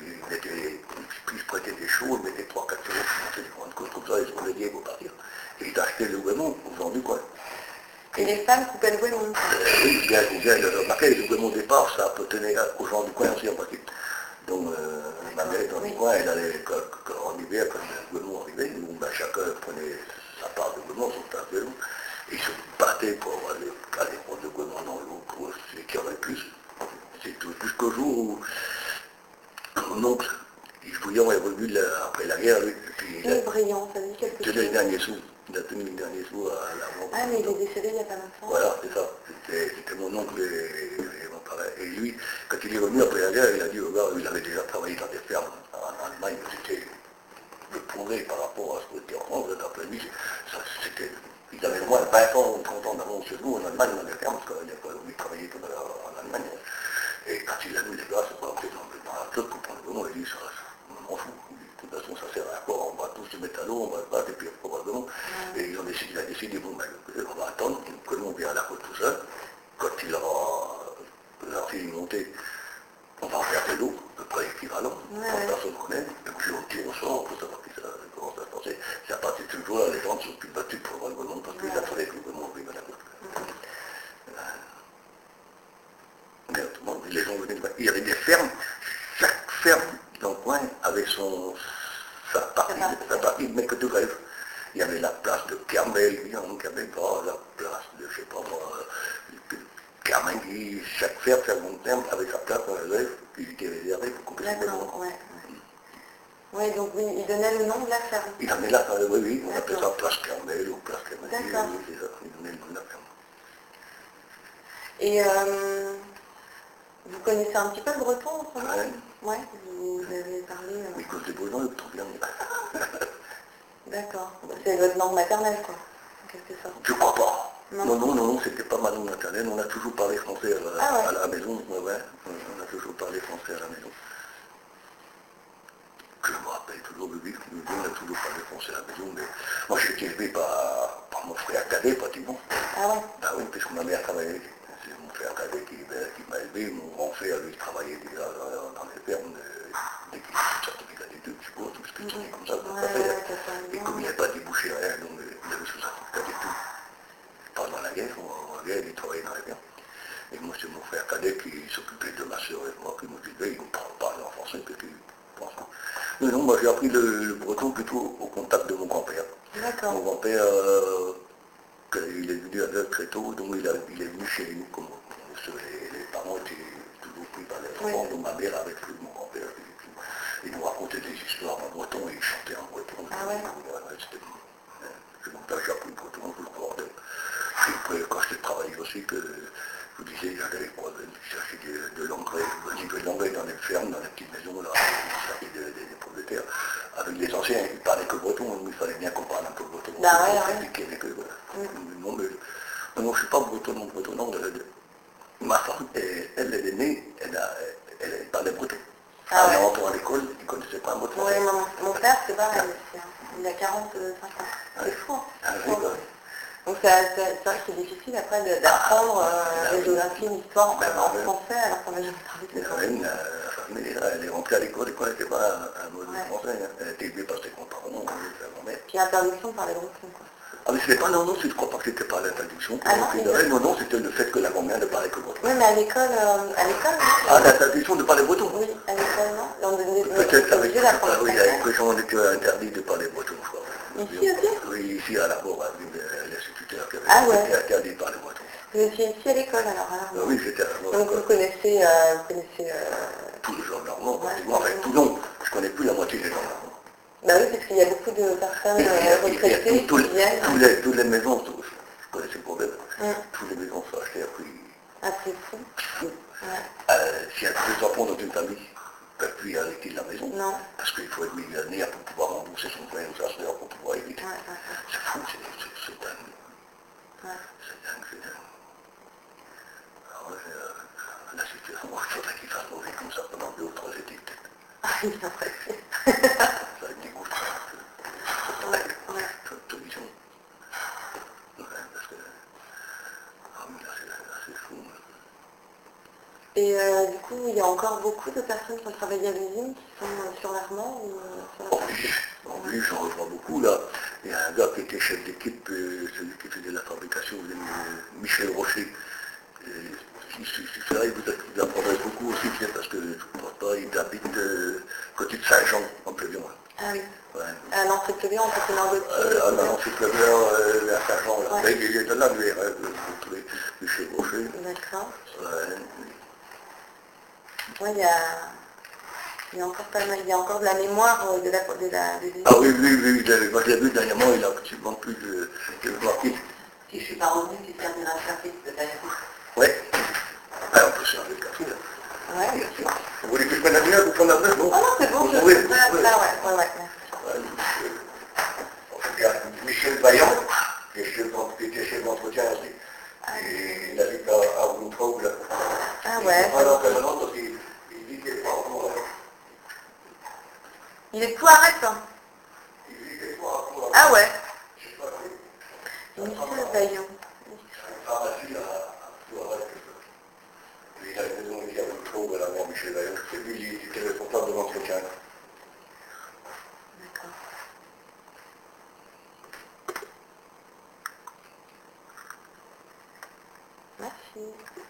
ils se prêtaient des chevaux, ils mettaient 3, 4 chevaux pour monter les grandes côtes, comme ça, ils se reléguaient pour partir. Et ils achetaient le Guémont, vendu quoi. Et les femmes coupaient le Guémont. Oui, bien, remarquez, le Guémont au départ, ça appartenait aux gens du coin aussi en partie. Donc, ma mère dans le coin, elle allait, en hiver, quand le Guémont arrivait, chacun prenait sa part de Guémont, son tas de l'eau, et ils se battaient pour aller prendre le Guémont dans l'eau, pour celui qui en avait plus. C'est tout, jusqu'au jour où mon oncle, Yves Bouillon, est revenu après la guerre, lui, et puis Yves Bouillon, ça dit quelque chose. les derniers sous. Il a tenu les derniers sous à la vente. Ah, mais il est décédé il n'y a pas longtemps. Voilà, c'est ça. C'était mon oncle et mon père. Et lui, quand il est revenu après la guerre, il a dit, regarde, il avait déjà travaillé dans des fermes en Allemagne, c'était le progrès par rapport à ce qu'on était en France, d'après lui, ils avaient au moins 20 ans ou 30 ans d'avance sur nous en Allemagne, dans les fermes, parce qu'il travaillait en Allemagne. Et quand il a vu les gars, c'est pas entré dans la club pour prendre le moment, il dit, ça, on m'en fout. De toute façon, ça sert à quoi? On va tous se mettre à l'eau, on va se battre, et puis probablement. Et il a décidé, bon, ben, on va attendre que l'on vienne à la côte tout seul. Quand il aura fini de monter, on va regarder l'eau, à peu près équivalent, quand personne ne connaît, et puis on tire au sort pour savoir comment ça se passait. C'est à partir de ce jour-là, les gens ne sont plus battus pour avoir le monde, parce qu'il a fallu que le monde vive à la côte. Mais autrement, les gens venaient, il y avait des fermes, chaque ferme dans le coin avait sa partie de maître de grève. Il y avait la place de Kermel, il y avait pas la place de, je sais pas moi, Kermengui, chaque ferme avait sa place dans la grève, qui était réservée pour couper son bâtiment. Oui, donc oui, il donnait le nom de la ferme. Il donnait la ferme, oui, on appelait ça place Kermel ou place Kermengui, il donnait le nom de la ferme. Et vous connaissez un petit peu le breton autrement? Ouais, vous avez parlé... Oui, cause des Bretons, le breton bien. D'accord, c'est votre langue maternelle, quoi, en quelque sorte. Je crois pas. Non, c'était pas ma langue maternelle, on a toujours parlé français à la maison, on a toujours parlé français à la maison. Je me rappelle toujours de lui, on a toujours parlé français à la maison, mais moi j'ai été élevé par mon frère cadet pratiquement. Ah ouais? Ah oui, parce que ma mère travaillait, c'est mon frère cadet qui m'a élevé, mon grand frère lui travaillait déjà dans les fermes, dès qu'il a certificat d'études, je suppose, tout ce que c'était comme ça. Et comme il n'y avait pas débouché rien, donc il avait son certificat d'études. Pendant la guerre, il travaillait dans les fermes. Et moi c'est mon frère cadet qui s'occupait de ma soeur et moi, qui m'occupait, il ne parlait en français, parce qu'il pense pas. Mais non, moi j'ai appris le breton plutôt au contact de mon grand-père. D'accord. Mon grand-père, il est venu avec très tôt, donc il est venu chez nous, comme les parents étaient toujours pris par les enfants, donc ma mère avec lui, mon grand-père, il nous racontait des histoires en breton et il chantait en breton. Ah ouais? J'ai appris le breton, je le crois. Puis après, quand j'ai travaillé aussi, que je vous disais, j'allais chercher de l'engrais, de l'engrais dans les fermes, dans les petites maisons, là, chercher des pommes de terre. Avec les anciens, ils parlaient que breton, donc il fallait bien qu'on parle un peu breton. Non, mais non, je ne suis pas breton, non. Ma femme, elle est née, elle parlait breton. Ah En ouais. rentrant à l'école, il ne connaissait pas un mot de Oui, français. mon père, c'est pareil aussi. Hein. Il a 45 ans. C'est fou. Hein. Ah oui, quoi. Donc c'est vrai que c'est difficile après d'apprendre la géographie, l'histoire en français alors qu'on n'a jamais parlé de ça. Même, la famille, elle est rentrée à l'école et ne connaissait pas un mot de français. Hein. Elle était élevée par ses grands-parents, sa grand-mère. Puis l'interdiction de parler breton, quoi. Ah mais c'était pas, non, je ne crois pas que c'était pas l'interdiction. Ah non, Non, c'était le fait que la grand-mère ne parlait que breton. Oui, mais à l'école, Ah, l'interdiction de parler breton. oui, à l'école, non. Peut-être avec obligé d'apprendre oui, le avec français. on était interdit de parler breton, je crois. Ici aussi? Oui, ici à la Bourg, l'instituteur qui Ah ouais. était interdit de parler breton. Vous étiez ici à l'école alors? Oui, c'était à la Bourg. Donc vous connaissez, tous les gens normands, Ouais. pratiquement, enfin tout non, je connais plus la moitié des gens normands. bah oui, parce qu'il y a beaucoup de personnes retraitées qui viennent. Toutes les maisons, je connaissais le problème, toutes les maisons sont achetées à prix Ah, c'est fou. fou. Ouais. S'il y a deux enfants dans une famille, ils ne peuvent plus hériter de la maison. Non. Parce qu'il faut être millionnaire pour pouvoir rembourser son frère ou sa soeur pour pouvoir hériter. C'est fou, c'est dingue. Ouais. C'est dingue, c'est dingue. Alors, la situation, il faudrait qu'il fasse mauvais comme ça pendant 2 ou 3 étés peut-être. Ah, il est après. Ça dégoûte. Ouais. Toute vision. Ouais, parce que... Ah, mais là, c'est fou. Et du coup, il y a encore beaucoup de personnes qui ont travaillé à l'usine qui sont sur l'Armand ou sur la partie? Oui, j'en revois beaucoup là. Il y a un gars qui était chef d'équipe, celui qui faisait la fabrication, Michel Rocher. C'est vrai, vous apprendrez beaucoup aussi, parce que je ne pense pas, il habite côté de Saint-Jean, en Plévion. Ah oui. Ouais. À l'entrepreneur, entrepreneur de À Saint-Jean, là. Ouais. Il est de là, lui, Michel Rocher. D'accord. Ouais. Oui, il y a encore pas mal, il y a encore de la mémoire de l'usine. Ah oui, moi je l'ai vu dernièrement, il a absolument plus de marquis. Si je ne suis pas revenue, tu serviras un café peut-être. Oui. Ah, on peut servir le café, là. Ouais. Bien sûr. Vous voulez que je prenne la bière ou prendre la bière? Non. Oh non, c'est bon, je Oui, fais ça, oui. là, ouais, merci. Michel Vaillant, qui était chef d'entretien aussi. Et il habite à Rountrou, là. Ah ouais. Alors, maintenant, parce qu'il dit qu'il est pas en cours, là. Il est tout arrête, hein. Il dit qu'il est pas en cours, là. Ah ouais. Je sais pas si. Michel Vaillant. Une pharmacie à Touareg. Il a une maison ici à Rountrou, là, avant Michel Vaillant. C'est lui, il était responsable de l'entretien. D'accord. Merci.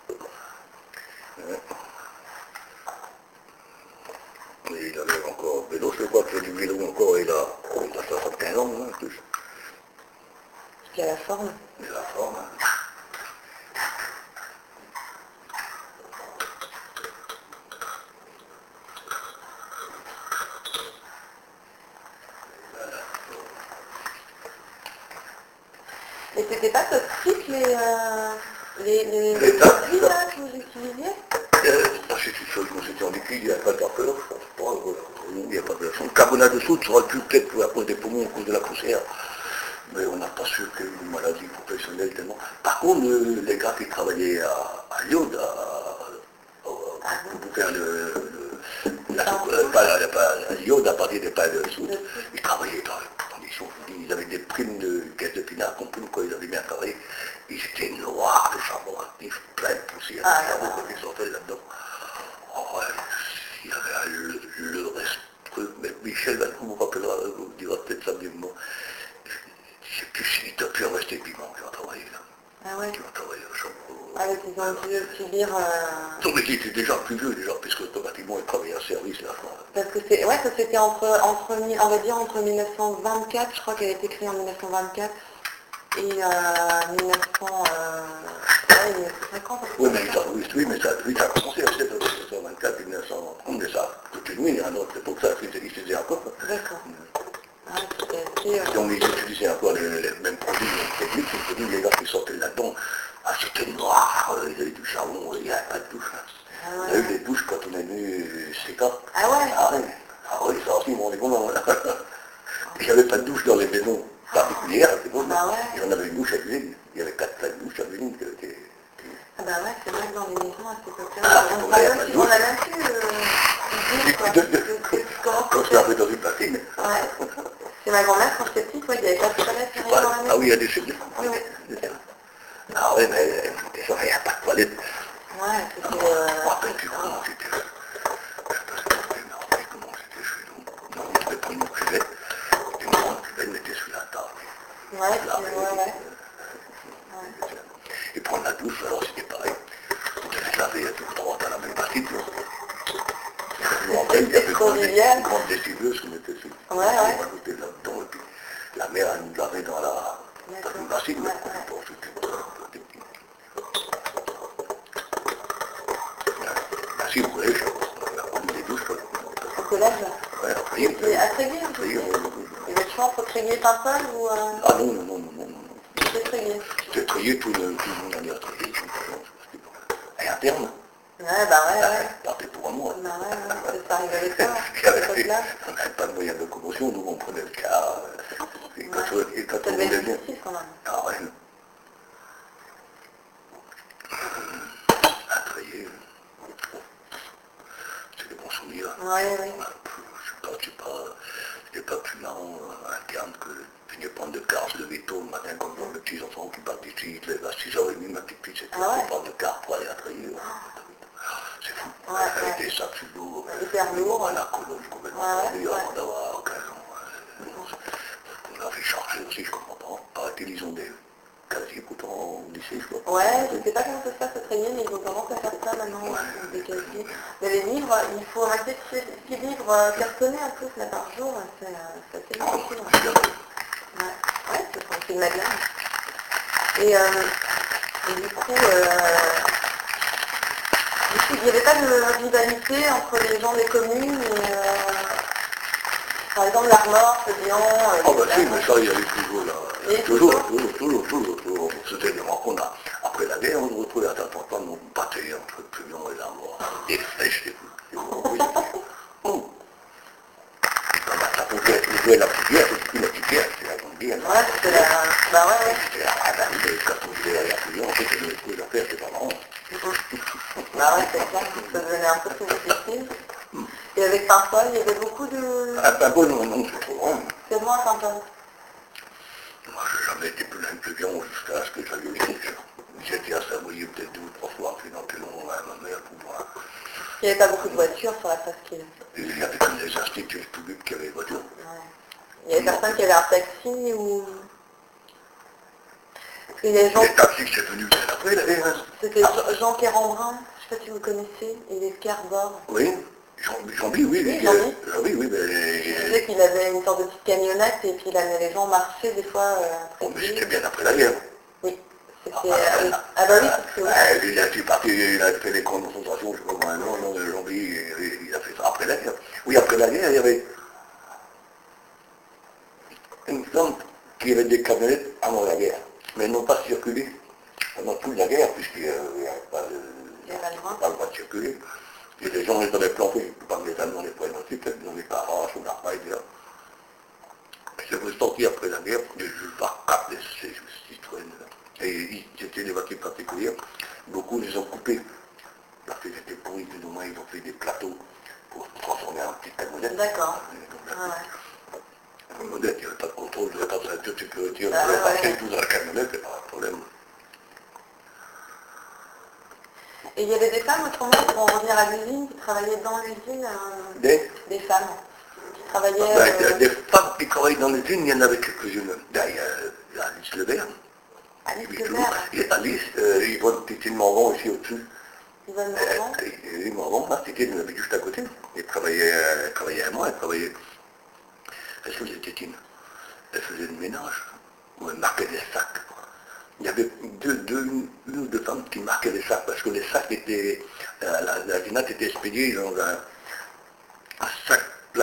Et il avait encore vélo, je crois que du vélo encore, il a 75 ans, hein, plus. Il a la forme. Il a la forme. Hein. Et c'était pas toxique les Les produits là que vous utilisiez? C'est une chose, quand c'était en liquide, il n'y a pas de vapeur, je pense pas, voilà. Il n'y a pas de son carbonate de soude, ça aurait pu peut-être à cause des poumons, à cause de la poussière. Mais on n'a pas sûr qu'il y ait une maladie professionnelle tellement. Par contre, les gars qui travaillaient à Lyon, pour faire à Lyon, à partir des pains de soude, ils travaillaient dans des conditions, ils avaient des primes de caisse de pinard qu'on quand ils avaient bien travaillé. Ils étaient noirs de charbon actif, plein de poussière, de charbon quand ils sortaient là-dedans. Oh, ouais, il y avait le reste, mais Michel vous rappellera, vous dira peut-être ça mieux. Je sais plus s'il t'a pu en rester vivant qui va travailler là. Ah ouais. Qui va travailler au chambre. Ah oui, ils ont dû subir... Non mais il était déjà plus vieux déjà, puisque automatiquement il travaillait en service là. Parce que c'est, ouais, ça c'était entre, on va dire entre 1924, je crois qu'elle a été créée en 1924, et 1950. Oui, mais ça a commencé à 1924 et 1930, mais ça, toute une nuit, hein, donc c'est pour ça qu'ils utilisaient encore. D'accord. Ah, c'était assez... Donc ils utilisaient encore les mêmes produits techniques, ils disaient les gars qui sortaient là-dedans, ah, c'était noir, il y avait du charbon, il n'y avait pas de douche. Hein. Ah ouais. Il y a eu des douches quand on est venu CK. Ah ouais. Ah oui, ça aussi, on est bon. Il n'y avait pas de douche dans les maisons particulières, c'est bon. Bah ouais. Et on avait une douche à l'usine. Il y avait 4 douches à l'usine qui étaient... Ah bah ouais, c'est vrai que dans les maisons à cette époque-là, Ah, on a même pu bassines. Ouais. C'est ma grand-mère, quand j'étais petite, ouais, il n'y avait pas de toilette qui arrivait dans la Ah maison. oui, il y a des chutes. Oui, oui. Ah oui, mais il n'y a pas de toilette. Ouais, Ah, c'était... je me rappelle plus comment c'était. Je me rappelle comment c'était chez nous. Non, on avait pris une cuvette. C'était une grande cuvette, mettait sur la table. Ouais, Là, ouais. et prendre la douche, alors c'était pareil. On devait se laver tout le temps dans la même bassine. Je me rappelle, il y avait une grande décideuse qui mettait sur Ouais. on rajoutait là-dedans, et puis la mère, elle nous lavait dans une bassine, mais bon, c'était la bassine au collège, on a connu des douches. Au collège? Ouais, après, il Et à Tréguier, vous y disiez? Il y avait le choix entre Tréguier et Paimpol ou... Ah non. C'était Tréguier. C'était trié tout le monde allait à trier. Et interne. Ouais, bah ouais. Partez pour un mois. Bah ouais, ça arrive avec ça, On à cette époque-là. n'avait pas de moyens de locomotion, nous on prenait le car. Et quand Ça on devait voulait être bien. difficile quand même. Ah ouais. À trier. C'est des bons souvenirs. Ouais. C'était pas plus marrant interne que de venir prendre le car, se lever tôt le matin comme dans les petits enfants qui partent d'ici, ils se lèvent à 6h30, ma petite fille, c'était de prendre le car pour aller à trier. C'est fou. Avec des sacs sur le dos, Hyper lourd. à la colonne complètement perdue avant d'avoir l'occasion. On a fait charger aussi, je comprends pas. Arrêter, ils ont des casiers pourtant au lycée, je crois. Ouais, je sais pas comment ça se passe à Tréguier, mais ils ont commencé à faire ça maintenant, des casiers. Mais les livres, il faut acheter 6 livres cartonnés en plus, là, par jour, c'est assez difficile. Ouais, c'est une madeleine. Et du coup, il n'y avait pas de rivalité entre les gens des communes et, par exemple, l'Armor, le Lion... Ah bah si, mais ça, il y avait toujours là. Toujours. C'était des rencontres. Après la guerre, on se retrouvait à Saint-Antoine, on battait entre le Puyon et la mort. Des flèches, des coups. Ça pouvait jouer la petite guerre, c'est plus la petite guerre, c'est la grande guerre. Ouais, c'était la... Bah ouais. C'était la rivalité, quand on jouait à la Puyon, c'était le coup d'affaires, c'est pas marrant. Bah ouais, c'est clair, ça devenait un peu plus difficile. Et avec Paimpol, il y avait beaucoup de... Ah, pas bon, non, c'est trop loin. C'est loin, Paimpol. Moi, j'ai jamais été plus loin que le Lion jusqu'à ce que j'aille au lycée. J'étais à Savoyer peut-être 2 ou 3 fois, puis dans plus long, à ma mère pour moi. Il n'y avait pas beaucoup de voitures sur la presqu'île. Il y avait comme des instituts publics qui avaient des voitures. Ouais. Il y avait personne qui avait un taxi ou... Parce qu'il y a des gens... Les taxis, c'est venu bien après, la guerre. C'était Jean-Pierre Embrun, je ne sais pas si vous connaissez, il est Scarbord. Oui, Jean-Bi, oui, Oui, mais... Je sais qu'il avait une sorte de petite camionnette et puis il amenait les gens marcher des fois après. Oh, mais c'était bien après la guerre. Oui, c'était... Ah bah oui, parce que oui. Il a été parti, il a fait les camps de concentration, je sais pas combien, non, Jean-Bi, il a fait ça après la guerre. Oui, après la guerre, il y avait... Il me semble qu'il y avait des camionnettes avant la guerre, mais elles n'ont pas circulé pendant toute la guerre, puisqu'il n'y avait pas le droit de circuler. Et les gens les avaient plantés, pas les Allemands les prenaient aussi, peut-être dans les parages ou l'arpaille, là. C'est ressorti après la guerre, des juges par 4 de ces Citroën. Et c'était des voitures particulières. Beaucoup les ont coupés, parce qu'ils étaient pourris, plus ou moins, ils ont fait des plateaux pour transformer en petite camionnette. D'accord. Le modèle, il n'y avait pas de contrôle, il n'y avait pas de ceinture de sécurité, on pouvait passer tout dans la camionnette, c'est pas un problème. Et il y avait des femmes, autrement, pour en revenir à l'usine, qui travaillaient dans l'usine, des femmes qui travaillaient... Des femmes qui travaillent dans l'usine, il y en avait quelques-unes. Il y a Alice Lebert. Alice Lebert. Et Alice, Yvonne Tétine-Morvan ici au-dessus. Yvonne Morvan, là, c'était juste à côté. Elle travaillait à moi, elle faisait Tétine. Elle faisait le ménage, ou elle marquait des sacs. Il y avait une ou deux femmes qui marquaient les sacs, parce que les sacs étaient, la vinate était expédiée dans un sac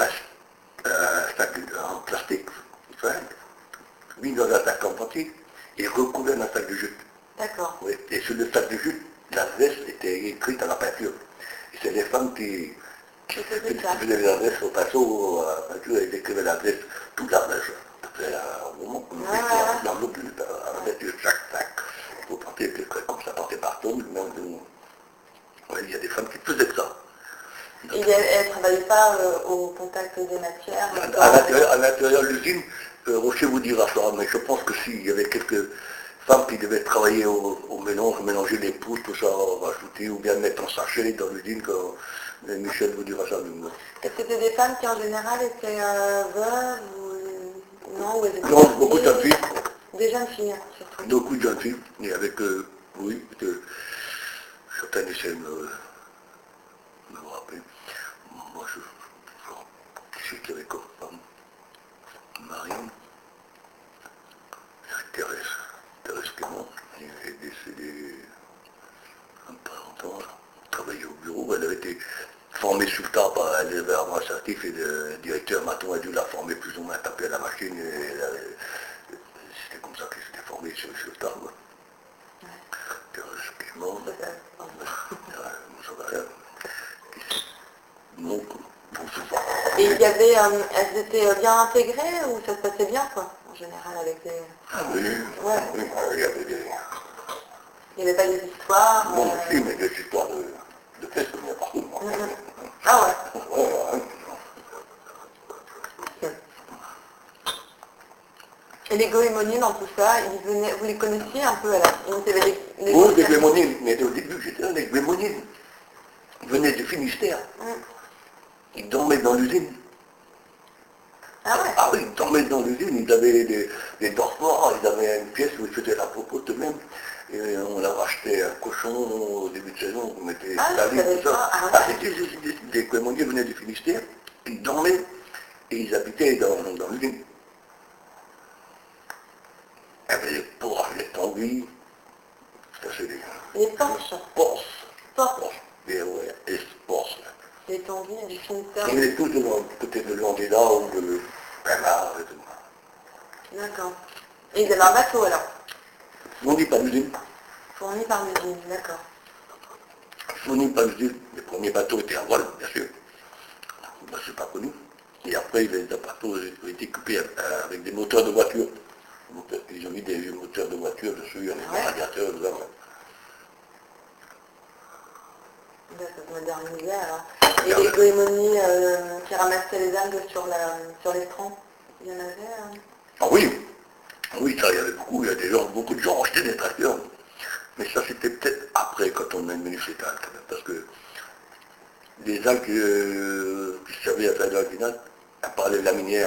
en plastique, mis dans un sac en plastique, et recouvert d'un sac de jute. D'accord. Oui. Et sur le sac de jute, l'adresse était écrite à la peinture. Et c'est les femmes qui faisaient les adresses au pinceau, à la peinture, elles écrivaient l'adresse, toute l'adresse. Après, au moment où on mettait dans l'eau, de chaque sac, pour porter comme ça, porter par tonne, il y a des femmes qui faisaient ça. Et elles ne travaillaient pas au contact passer des matières. À l'intérieur de l'usine, Rocher vous dira ça, mais je pense que s'il y avait quelques femmes qui devaient travailler au mélange, mélanger les poudres, tout ça, rajouter, ou bien mettre en sachet dans l'usine, Michel vous dira ça. Est-ce que c'était des femmes qui en général étaient veuves ou non, ou elles étaient Non, beaucoup de jeunes filles. Des jeunes filles, surtout. Beaucoup de jeunes filles, et avec, oui, certaines essaient de me rappeler. Moi, qui c'est qu'il y avait comme femme? Marianne, Thérèse Clément, elle est décédée un peu longtemps, elle travaillait au bureau, elle avait été formée sur le tas, elle avait un assertif et le directeur Maton a dû la former plus ou moins, taper à la machine, et c'était comme ça qu'elle s'était formée sur le tas. Ouais. Thérèse Clément, non, pour souvent. Et il y avait, elles étaient bien intégrées ou ça se passait bien, quoi, en général, avec les... Ah oui, ouais. Oui, il y avait des... Il n'y avait pas des histoires Bon, si, mais des histoires de fesses comme il y a partout. Ah ouais. Ouais. Et les goémonies dans tout ça, ils venaient, vous les connaissiez un peu alors? Oui, des goémonies, mais au début j'étais là, les goémonies venaient du Finistère. Ils dormaient dans l'usine. Ah ouais? Ah oui, ils dormaient dans l'usine, ils avaient des dortoirs, ils avaient une pièce où ils faisaient la popote eux-mêmes. Et on leur achetait un cochon au début de saison, on mettait salé, tout ça. Des goémoniers venaient du Finistère, ils dormaient et ils habitaient dans l'usine. Il y avait les porcs, les tanguis, les porches. Porches. Les porches. Les tanguis, les finistères. Ils venaient tous peut-être de Landéda ou de Bernard et tout. D'accord. Et ils avaient un bateau alors? Fourni par l'usine. Fourni par l'usine, d'accord. Fourni par l'usine. Les premiers bateaux étaient à voile, bien sûr. Ben, c'est pas connu. Et après, les bateaux ont été équipés avec des moteurs de voiture. Ils ont mis des moteurs de voiture dessus, avec des radiateurs, tout ça. Ça se modernisait alors. Et les goémonies qui ramassaient les algues sur les troncs, il y en avait Ah oui, oui, ça, il y avait beaucoup, il y a beaucoup de gens achetaient des tracteurs. Mais ça, c'était peut-être après, quand on est venu chez Tal, parce que les algues qui servaient à faire de l'alginate, à part les laminières,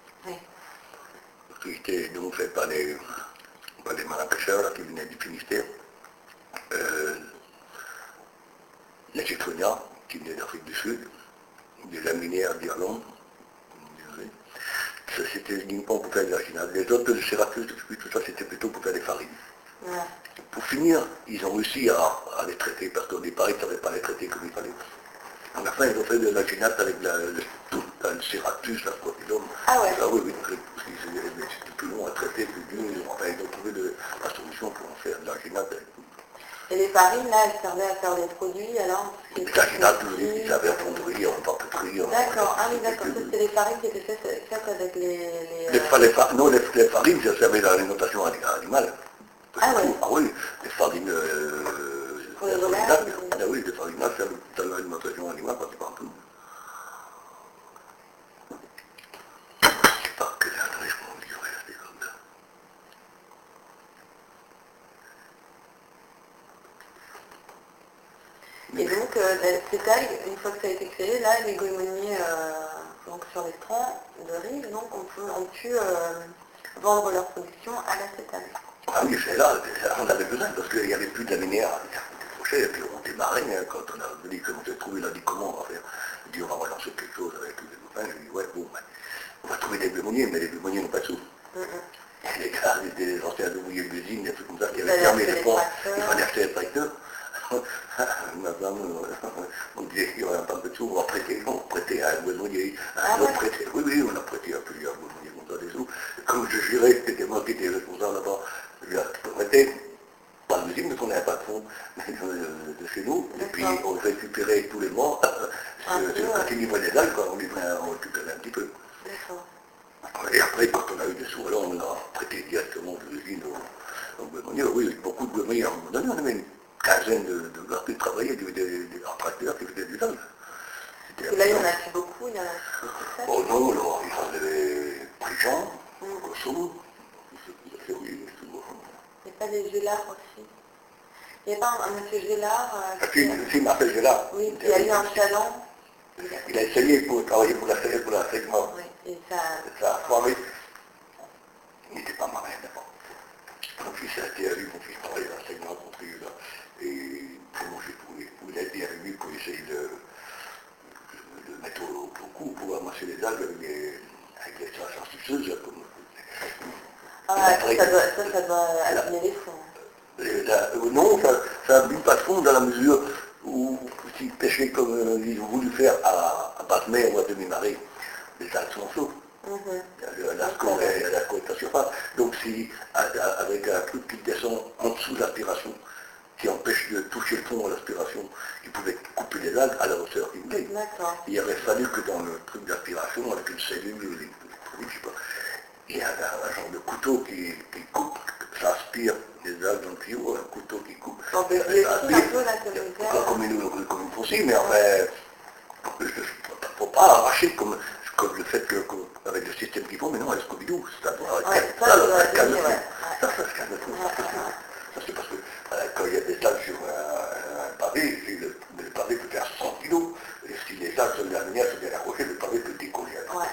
qui étaient donc faites par les marins pêcheurs là, qui venaient du Finistère, les citronnias qui venaient d'Afrique du Sud, des laminaires d'Irlande, ça c'était uniquement pour faire de l'alginate. Les autres, le Syracuse, tout ça, c'était plutôt pour faire des farines. Ouais. Pour finir, ils ont réussi à les traiter, parce qu'au départ, ils ne savaient pas les traiter comme il fallait. À la fin, ils ont fait de l'alginate avec le Syracuse, la Scotidum. Ah ouais. Ah oui, c'était plus long à traiter, plus dur. Enfin, ils ont trouvé la solution pour en faire de l'alginate avec tout. Et les farines, là, elles servaient à faire des produits, alors? L'alginate, ils avaient en fonderie, en papeterie. D'accord, ah oui, d'accord. Ça, c'était les farines qui étaient faites avec les farines, ça servait dans l'alimentation animale. Ah ouais. Ah oui, les farines... pour les volailles. Ah oui, les farines servent dans l'alimentation animale, parce que partout. Je sais pas quelle adresse on dirait, c'est comme ça. Et donc, ces algues, une fois que ça a été créé, là, les goémoniers donc sur les troncs de riz, donc ont pu vendre leur production à l'acétale. Ah oui, c'est là, on avait besoin, parce qu'il n'y avait plus de laminaires, et puis on démarrait, quand on a dit qu'on s'est trouvé, on a dit comment on va faire. On dit on va relancer quelque chose avec les copains, je dis ouais, bon, on va trouver des goémoniers, mais les goémoniers n'ont pas de sous. Et les gars, des anciens ouvriers d'usine, des trucs comme ça, qui avaient fermé les portes, il fallait acheter des tracteurs. Ma femme, on disait qu'il y aurait pas de sous, on va prêter, on prêtait à un goémonier, un autre prêté. Oui, on a prêté à plusieurs goémoniers comme ça des sous. Comme je jurais que c'était moi qui étais responsable là-bas, je prêtais, pas de musique, mais qu'on n'avait pas de fonds de chez nous, et puis on récupérait tous les mois, quand ils livraient les algues, on récupérait un petit peu. Et après, quand on a eu des sous, alors on a prêté directement de l'usine au goémonier. Oui, beaucoup de goémoniers, à un moment donné, on avait une quinzaine de gars qui travaillaient, des tracteurs qui faisaient du linge. C'était Et là, il y en amusant. a plus beaucoup, il y en a plus beaucoup de ça. Oh non, alors il fallait Prigent, Grosso, oui, tout. Il n'y a pas des Gélard aussi. Il n'y a pas un monsieur Gélard Ah, si, Marcel Gélard. oui, qui a eu un salon. Il a essayé pour travailler pour la segment. Oui, et ça... Ça a foiré. Il n'était pas marin d'abord. Mon fils a été à lui, mon fils travaillait dans la segment contre lui, là. Et moi j'ai trouvé, il a été à lui pour essayer de mettre au coup pour amasser les algues avec les chartreuseuses, là, comme Ah, ça doit abîmer les fonds. non, ça abîme pas de fond dans la mesure où s'ils pêchaient comme ils ont voulu faire à basse-mer ou à demi-marée, les algues sont chaudes. L'asco est à surface. Donc si avec un truc qui descend en dessous de l'aspiration, qui empêche de toucher le fond à l'aspiration, ils pouvaient couper les algues à la hauteur qu'ils voulaient. Il aurait fallu que dans le truc d'aspiration, avec une cellule, je sais pas, il y a un genre de couteau qui coupe, ça aspire les algues dans le tuyau, un couteau qui coupe. On peut le un peu là, comme une faucille, mais enfin, il ne faut pas arracher comme le fait qu'avec le système qu'ils font, mais non, avec Scooby-Doo, ça se calme. Ça se calme tout. Ça c'est parce que quand il y a des algues sur un pavé, le pavé peut faire 100 kilos, et si les algues sont dernières sont bien accrochées, le pavé peut décoller.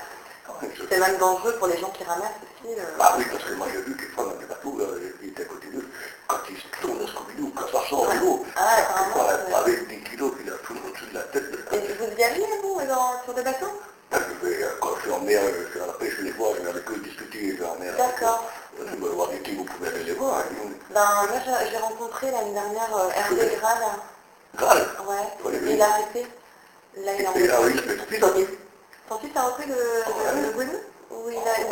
C'est même dangereux pour les gens qui ramassent aussi. Ah oui, parce que moi j'ai vu quelquefois dans des bateaux, ils étaient à côté d'eux, quand ils se tournent à Scooby-Doo, quand ça sort de l'eau, un pavé de 10 kilos qu'il a tout au-dessus de la tête. Et vous y allez, vous, sur des bateaux? Quand je suis en mer, je suis à la pêche, je les vois, je vais avec eux discuter, je vais en mer. D'accord. Je vais voir des types, vous pouvez aller les voir. Ben, moi j'ai rencontré l'année dernière Hervé Graal. Graal? Ouais. Il a arrêté. Là, il a repris. Ah oui, mais tout de suite, oui. Ton fils a repris le Gounou? Où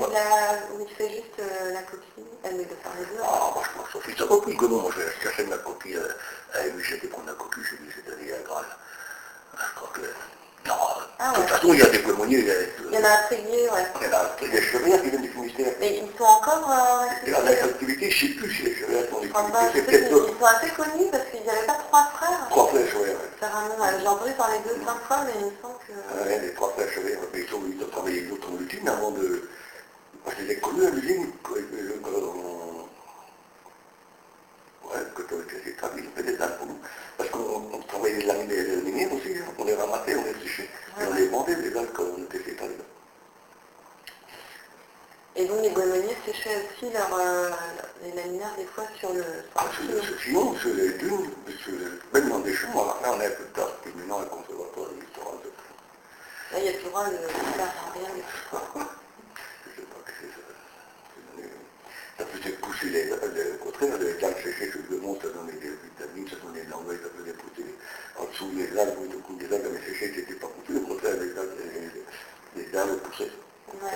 il fait juste la coquille, elle met de faire les deux. Ah, moi je pense que son fils a repris le Gounou, moi je cherchais ma coquille, j'ai été prendre la coquille, j'ai dit cette année à Graal. Je crois que... Non, de toute façon, il y a des poumoniers. Il y en a un Tréguier, ouais. Il y en a des chevrières qui viennent du Finistère. Mais ils sont encore Et en activité, je ne sais plus si les chevrières sont des activités. Ils sont assez connus parce qu'il n'y avait pas trois frères. Trois frères chevrières, oui. J'ai entendu parler de 5 frères, mais il me semble que... Oui, les trois frères chevrières, mais ils ont travaillé d'autres en l'usine avant de... Moi, je les ai connus à l'usine. Ouais, quand j'ai travaillé, ils fait des dalles pour nous. Parce qu'on travaillait les lumières aussi, on les ramassait, on les séchait. Et on les vendait, les dalles, quand on était chez les dalles. Et donc les goémoniers séchaient aussi les laminaires des fois sur le... Sinon, sur les dunes, même dans des champs, là on a un peu de place, puis maintenant le conservatoire, il sera de... Là il y a toujours un rien du tout. Je sais pas que c'est ça. Ça faisait pousser au contraire, les algues séchées sur le mont, ça donnait des vitamines, ça donnait de l'engrais, ça faisait pousser en dessous les algues, oui, du coup les algues avaient séché, c'était pas poussé, au contraire les algues poussaient. Ouais.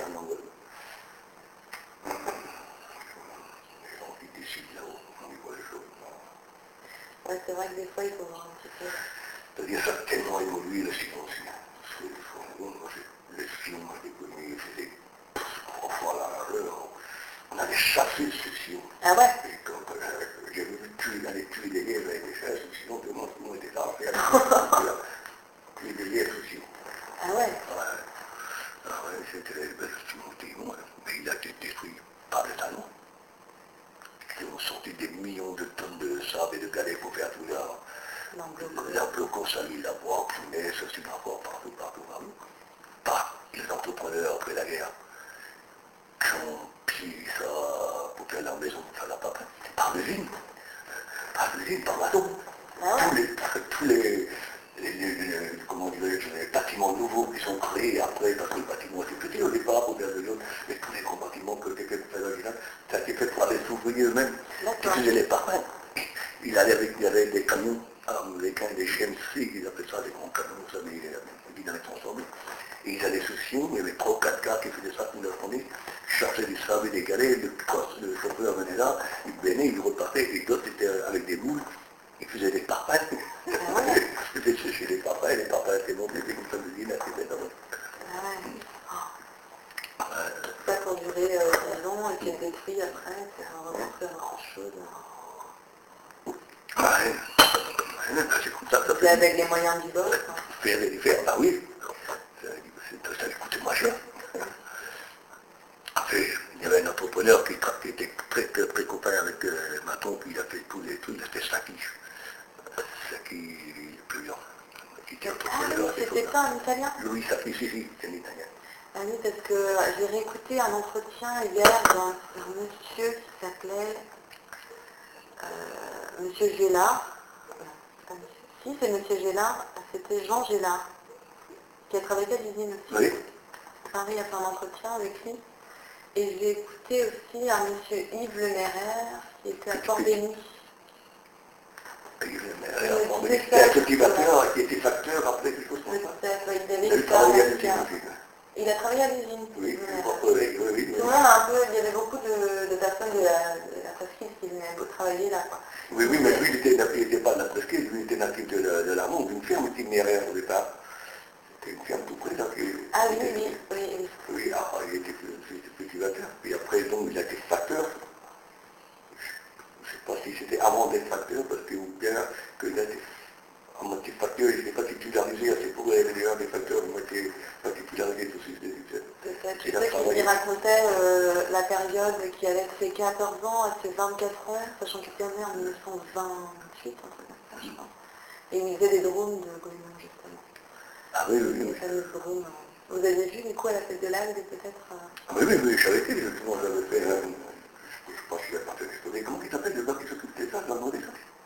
Ouais, c'est vrai que des fois, il faut voir un petit peu. C'est-à-dire, ça a tellement évolué, le silence. Les films, les connues, faisaient 3 fois l'heure. On avait chassé ce sillon. Ah ouais? Et quand j'ai vu aller tuer des lièvres avec des chasses, sinon tout le monde était là à faire. Tuer des lièvres sous sillon. Ah ouais? Ah ouais, c'était les belles sillons, mais il a été détruit par les Allemands. Ils ont sorti des millions de tonnes de sable et de galets pour faire tout là. La Bloco-Sali, la Bois, Punaise, ceci, la Bois, partout. Pas les entrepreneurs après la guerre qui ont pris ça pour faire leur maison, ça n'a pas pris. Par l'usine, par bateau. Ah ouais. Tous les comment dirais-je, les bâtiments nouveaux qui sont créés après, parce que le bâtiment était petit au départ, pour faire de l'autre, mais tous les grands bâtiments qui ont été faits pour faire l'original, ça a été fait par les ouvriers eux-mêmes, qui faisaient les parpaings. Il y avait des camions américains, des GMC, ils appelaient ça des grands camions, vous savez, ils allaient transformer. Et ils allaient sous Sion, il y avait 3 ou 4 gars qui faisaient ça toute la journée, chargeaient du sable et des galets, le chauffeur venait là, il venait, il repartait, et d'autres étaient avec des moules. Ils faisaient des parpaings. Ils faisaient sécher les parpaings étaient montés, des bouts de l'usine, à côté d'avant. Ah ouais. Ça pour durer long et qui est détruit après, c'est vraiment faire grand chose. Ouais, c'est comme ça. C'est avec les moyens du bord. Faire, bah oui, Après, il y avait un entrepreneur qui était très copain avec Maton, puis il a fait tous les trucs, il a fait Saki. Saki, le plus vieux. Qui était Ah oui, entrepreneur à cette c'était époque-là. pas un italien? Louis Saki, si, c'est un italien. Ah oui, parce que j'ai réécouté un entretien hier d'un monsieur qui s'appelait Monsieur Gélard. C'est pas monsieur. Si, c'est Monsieur Gélard, c'était Jean Gélard, qui a travaillé à l'usine aussi. Oui. Paris a fait un entretien avec lui. Et j'ai écouté aussi un monsieur Yves Le Méraire, qui était à Port-Béni. C'était un cultivateur qui était facteur après quelque chose comme ça. Peut-être, il Il avait a travaillé à l'usine ça. aussi. Il a travaillé à l'usine. Oui, Le Méraire. oui. Tout le monde a un peu, il y avait beaucoup de personnes de la presqu'île qui venaient travailler là. Quoi. Oui, mais lui, il n'était pas de la presqu'île, lui, il était natif de la Ronde, d'une ferme itinéraire au départ. C'était une ferme tout près, là. Ah oui. Oui, il était cultivateur. Puis après, donc, il a été facteur. Je ne sais pas si c'était avant d'être facteur, parce que, ou bien qu'il a été à moitié facteur, il n'était pas titularisé assez pour les des facteurs, il n'était pas titularisé tout de suite. Peut-être. Je sais qu'il racontait la période qui allait de ses 14 ans à ses 24 ans, sachant qu'il était né en 1928, un truc comme ça, je pense. Et il faisait des drones de Goémon, justement. Ah oui. Les fameux drones. Vous avez vu, du coup, à la fête de l'Agde, peut-être Oui, je savais qu'il justement, j'avais fait, je ne sais pas si il a parlé d'histoire. Comment il s'appelle le gars qui s'occupe de ça, de la mode?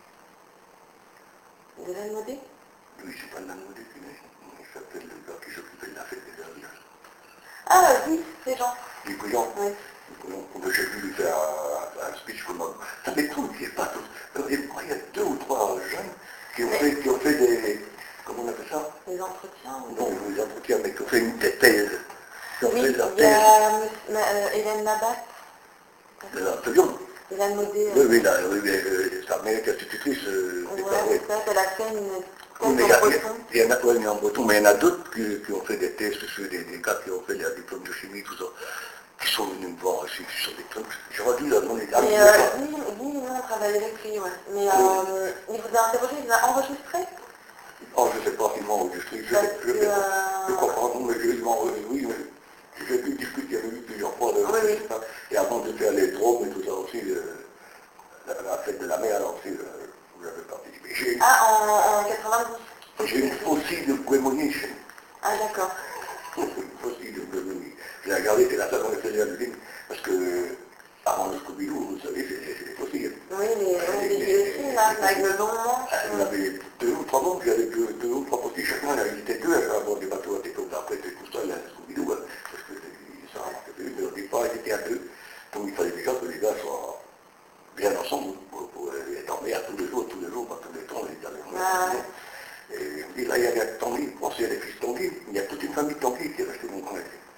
De la modée? Oui, c'est pas de la mode, il s'appelle le gars qui s'occupait de la fête des Ardennes. Ah oui, c'est Jean. Les couillons. Oui. J'ai vu lui faire un speech comme ça m'étonne qu'il n'y ait pas tous. Il y a 2 ou 3 jeunes qui ont fait des. Comment on appelle ça? Les entretiens Non, les entretiens, mais qui ont fait des thèses. Oui, il y a Hélène Labatte. C'est bien. Hélène Modé. Oui, sa mère qui est institutrice. Oui, elle a fait une Oui, mais thèse en breton. il y en a oui, en breton, mais il y en a d'autres qui ont fait des tests sur des gars qui ont fait des diplômes de chimie, tout ça, qui sont venus me voir ici sur des trucs. J'aurais dû leur demander. Lui, nous, on travaille avec lui, ouais. Mais il vous a interrogé, il vous a enregistré? Oh, je ne sais pas s'ils m'ont enregistré, je crois pas, mais ils m'ont enregistré, oui, mais j'ai pu discuter avec lui plusieurs fois. Et avant de faire les drogues et tout ça aussi, la fête de la mer, alors aussi, vous avez participé. En 90. J'ai une fossile de Guémonition. Ah, d'accord. Une fossile de Guémonition. Je l'ai regardé, c'est la seule qu'on faisait à l'usine, parce que avant le Scooby-Doo, vous savez, c'est des fossiles. Oui, les films, là, avec le long manche. Il y avait 2 ou 3 banques, il y avait 2 ou 3 fossiles, chacun, il était 2 à bord des bateaux à l'époque, après c'était tout seul, un Scooby-Doo, parce que ça marquait plus, mais au départ, ils étaient à 2. Donc il fallait déjà que les gars soient bien ensemble pour être en mer tous les jours, pas tous les temps, les gars. Et là, il y avait Tanguy, bon, c'est les fils Tanguy, il y a toute une famille Tanguy qui est restée mon grand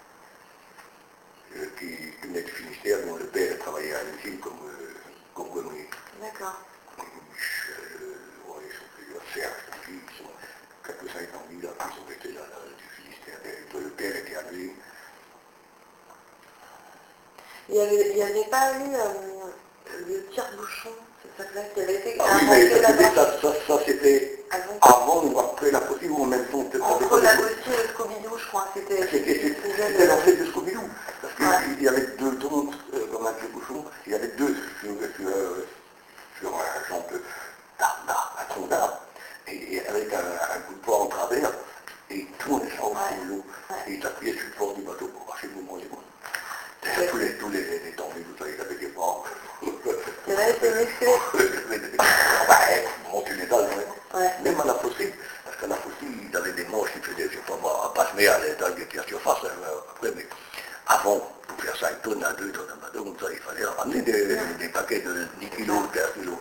qui venait du Finistère, dont le père travaillait à l'usine comme Guémonier. D'accord. Ils sont plusieurs Serge, Tanguy, ils sont quelques-uns Tanguy, là, qui sont restés là, du Finistère, le père était à l'usine. Il n'y avait pas eu le tire-bouchon, c'est ça là, qui avait été Ah oui, mais ça c'était avant ou après la possible ou en même temps? Entre la Gossi et le Scooby-Doo, je crois. C'était la fête de Scooby-Doo. Parce qu'il y avait 2 troncs comme un tire-bouchon, il y avait 2 sur un genre d'arbre, un tronc d'arbre, et avec un bout de poids en travers, et il tournait ça au fond de l'eau, et il s'appuyait sur le port du bateau pour marcher le mouvement des mains. Tous les temps, vous savez, il avait des bras. Il y en avait été musclés. Monter les dalles, même à la fossile, parce qu'à la fossile, il avait des manches qui faisaient, je ne sais pas se mettre à l'état de la surface, après, mais avant, pour faire 5 tonnes à 2 tonnes à bateau, comme ça, il fallait ramener des paquets de 10 kilos, 15 kilos.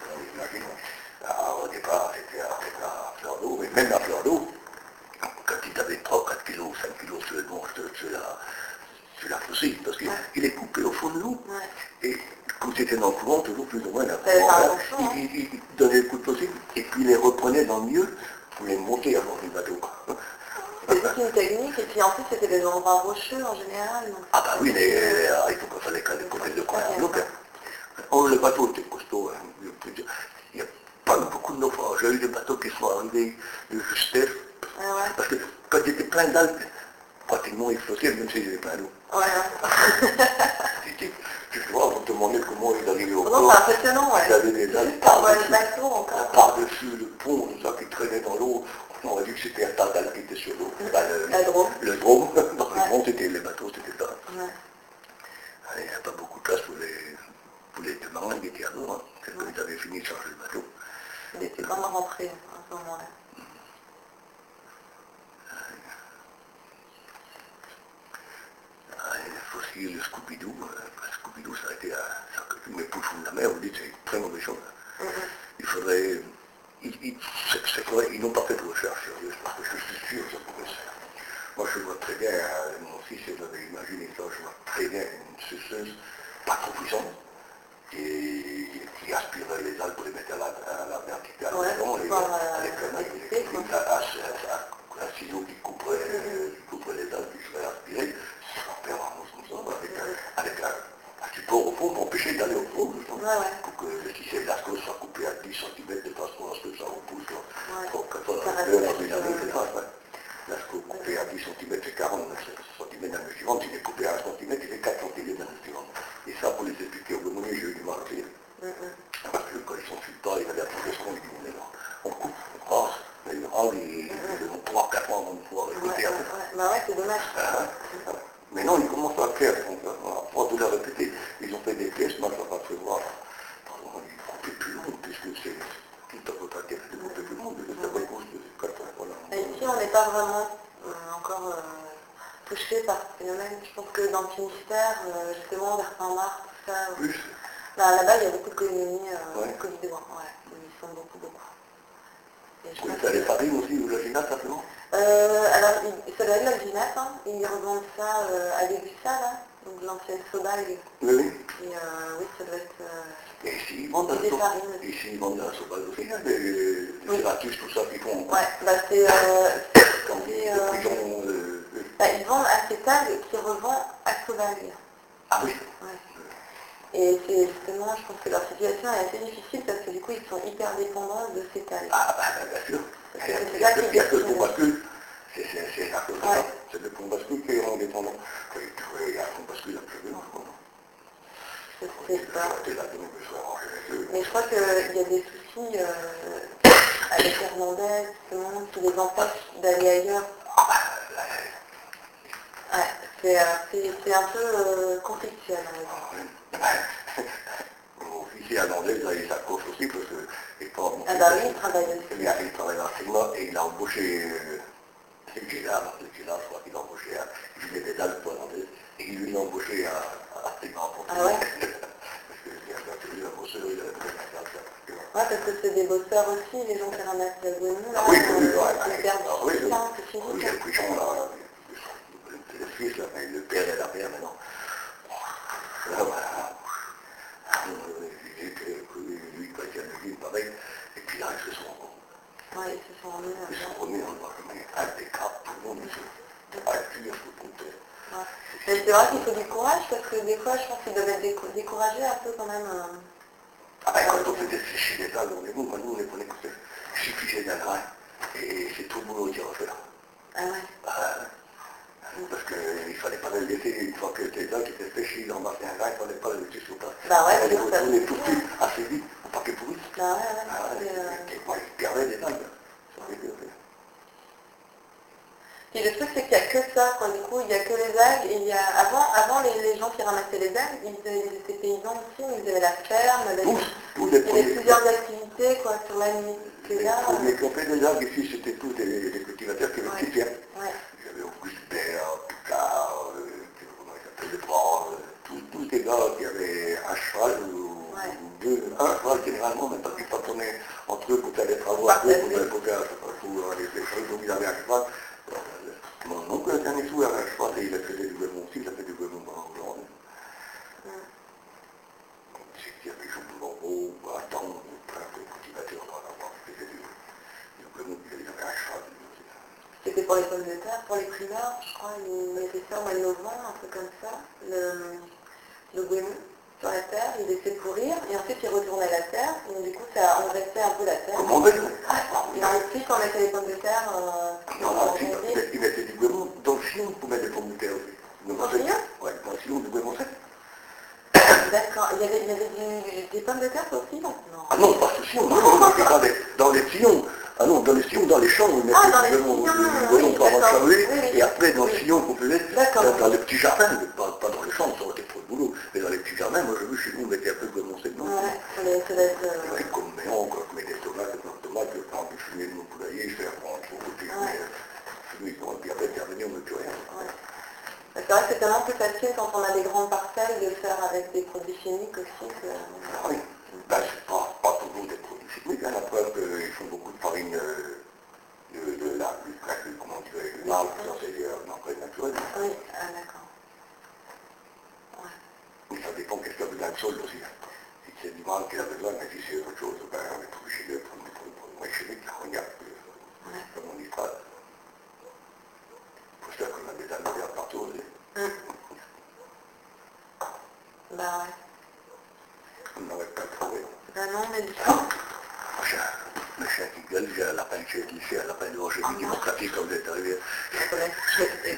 Au départ, c'était à fleur d'eau, mais même à fleur d'eau, quand ils avaient 3, 4 kilos, 5 kilos sur le manche, sur la fossile, parce qu'il est coupé au fond de l'eau, et comme c'était dans le courant, toujours plus ou moins, il donnait le coup de fossile, et puis il les reprenait dans le milieu pour les monter à bord du bateau. C'était une technique, et puis en plus c'était des endroits rocheux en général. Donc... Ah bah oui, mais il faut qu'il fallait qu'on ait de quoi à bloc. Oh, le bateau était costaud, il n'y a pas eu beaucoup de naufrages. J'ai eu des bateaux qui sont arrivés de justesse, parce que quand il était plein d'algues, pratiquement il flottait, même s'il était plein d'eau. Non, c'est impressionnant, ouais. Vous avez des algues Juste en voit le bateau encore. par-dessus le pont, tout ça qui traînait dans l'eau. On aurait dit que c'était un Targal qui était sur l'eau. La Drôme. Le Drôme, dans le monde, c'était les bateaux, c'était ça. Ouais. Il n'y a pas beaucoup de place pour les deux marins qui étaient à bord. Hein. Quand ils avaient fini de charger le bateau. Il était vraiment rentré à ce moment-là. Les fossiles, le Scooby-Doo, Scooby-Doo, ça a été une épouse de la mer, vous dites, c'est une très mauvaise chose. Il faudrait, ils n'ont pas fait de recherche sérieuse, parce que je suis sûr que ça pourrait se faire. Moi, je vois très bien, mon fils, il avait imaginé ça, je vois très bien une suceuse, pas trop puissante, qui aspirait les algues pour les mettre à la verticale, ouais, avec un ciseau qui couperait les algues, qui serait aspiré, ça va faire comme ça, avec un support au fond pour empêcher d'aller au fond, justement, pour que le tissu élastique soit coupé à 10 cm de façon à ce que ça repousse. Donc, quand on a c'est ça, Lasco coupé à 10 cm, c'est 40 cm l'année suivante, il est coupé à 1 cm, il est 4 cm l'année suivante. Et ça, pour les expliquer au Bémonier, j'ai eu du mal à dire. Parce que quand ils sont sur le tas, ils avaient appris le son, ils disent, on coupe, on rase, mais le rang, ils ont 3-4 ans avant de pouvoir récolter. Bah ouais, c'est dommage. Mais non, ils commencent à le faire, à force de le répéter. Ils ont fait des tests, moi ça va se voir. Pardon, ils coupaient plus long, puisque c'est tout à votre intérêt de couper plus long, de ça repousse de 4 ans. Voilà. Et ici, on n'est pas vraiment encore touché par ce phénomène. Je pense que dans le Finistère, justement, vers Saint-Marc, tout ça, Plus. Là-bas, il y a beaucoup de colonies covidois. Ouais, ils sont beaucoup. Vous êtes allé à Paris aussi, ou la Ginat, simplement? Alors, ça doit être la Ginat, hein. Ils revendent ça à Débussa, là, donc l'ancienne Sobalgue. Oui. Et oui, ça doit être... Et ici, ils vendent des farines. Ici, ils vendent la Sobalgue aussi, hein, des ratus, tout ça, qu'ils font. Ouais, bah c'est... ils vendent à Cétag qui revend à Sobalgue. Ah oui. Ouais. Et c'est justement, je pense que leur situation est assez difficile parce que du coup, ils sont hyper dépendants de Cétag. Ah bien sûr. C'est ça qui Il y a que le pont bascule. C'est à cause de ça. C'est le pont bascule qui est indépendant. Il y a un pont bascule absolument, je crois. Je sais pas. Mais je crois qu'il y a des soucis avec Hernandez, justement, qui les empêchent d'aller ailleurs. Ouais, c'est un peu conflictuel, on va dire. Mon fils est Hernandez, il s'accroche aussi parce que... Ah bah oui, il travaille aussi. Il travaille dans le Sigma et il a embauché Gélard, je crois qu'il a embauché il faisait des algues pour Hernandez et il lui a embauché à Sigma pour Ah ouais? Parce qu'il a un bosseur, il a ouais, parce que c'est des bosseurs aussi, les gens qui ramassent la guenon, là, oui, ils perdent oui, tout ça, c'est fini. oui, le pigeon, là, le fils, là, mais le père et la mère, maintenant. Là, voilà. Lui, il va dire le ville, pareil, et puis là, ils se sont Ouais, ils se sont remis ils sont remis en bas, mais impeccable, tout le monde, à cuire, tout le compte. Mais c'est vrai qu'il faut du courage, parce que des fois, je pense qu'ils doivent être découragés un peu quand même. Ah ben, quand on faisait sécher les algues, nous, on les prenait comme ça. Il suffisait d'un grain, et c'est tout le boulot d'y refaire. Ah ouais. Parce qu'il ne fallait pas le laisser, une fois que les algues étaient séchées, ils embarquaient un grain, il ne fallait pas le laisser sur place. Bah ouais, il fallait ça retourner tout de suite, assez vite, pour pas qu'ils pourrissent. Bah ouais. Ils perdaient des algues. Et le truc, c'est qu'il n'y a que ça, quoi. Du coup, il n'y a que les algues. Et il y a... Avant les gens qui ramassaient les algues, ils étaient paysans aussi, ils avaient la ferme, il y avait plusieurs activités, quoi, sur la nuit. Les premiers qui ont fait des algues ici, c'était tous des cultivateurs qui avaient une petite ferme. Ouais. Il y avait Auguste Bert, Picard, comment il s'appelle, Lebras, tous des gars qui avaient un cheval ou deux, un cheval généralement, même parce qu'ils s'entraînaient entre eux pour faire des travaux à deux, pour faire les choses, donc ils avaient un cheval. Mon oncle était un échou avait un cheval et il a fait du gouvernement aussi, il a fait du gouvernement en Hollande. Il y avait Jean Bourreau, Attends, plein de cultivateurs dans la banque, il faisait du gouvernement, il avait un cheval. C'était pour les pommes de terre, pour les primeurs, je crois, ils mettaient ça au mois de novembre, un peu comme ça, le goémon sur la terre, il laissait pourrir, et ensuite il retournait à la terre, et du coup ça engraissait un peu la terre. Comment on fait? Et ensuite on mettait les pommes de terre il mettait du goémon dans le sillon pour mettre des pommes de terre aussi. Dans le sillon? Oui, dans le sillon du goémon sec. D'accord. Il y avait des pommes de terre aussi là? Non. Ah non, pas ce sillon, non, c'était dans les sillons. Ah non, dans les sillons, dans les champs, on mettait dans les le sillons, voyons oui, pour avoir d'accord. charrué, Oui, oui. et après dans le sillon qu'on faisait, D'accord. dans les petits jardins, mais pas dans les champs, ça aurait été trop de boulot, mais dans les petits jardins, moi j'ai vu chez nous, on mettait un peu de mon segment. Ouais, ça doit être... Et comme maintenant, quand je mets des tomates, je prends un peu fumer de mon poulailler, je fais un petit côté, fumer, puis après terminé, on ne met plus rien. Ouais. C'est vrai que c'est tellement plus facile quand on a des grandes parcelles de le faire avec des produits chimiques aussi. Ah oui, ben, c'est pas toujours des produits chimiques, hein, la preuve qu'ils font beaucoup de farine de l'arbre, comment dire, de l'arbre, ça c'est un engrais naturel. Oui, ah, d'accord. Ouais. Mais ça dépend qu'est-ce qu'il y a besoin de sol aussi. Si c'est du mal qu'il a besoin, mais si c'est autre chose, ben on est obligé de prendre des produits chimiques, on regarde, comme on dit pas. Pour ça qu'on a des améliores partout. Bah ouais. On n'aurait pas trouvé. Bah non, mais du coup... Le chien qui gueule, j'ai un lapin, j'ai un lapin de rocher démocratique quand vous êtes arrivé.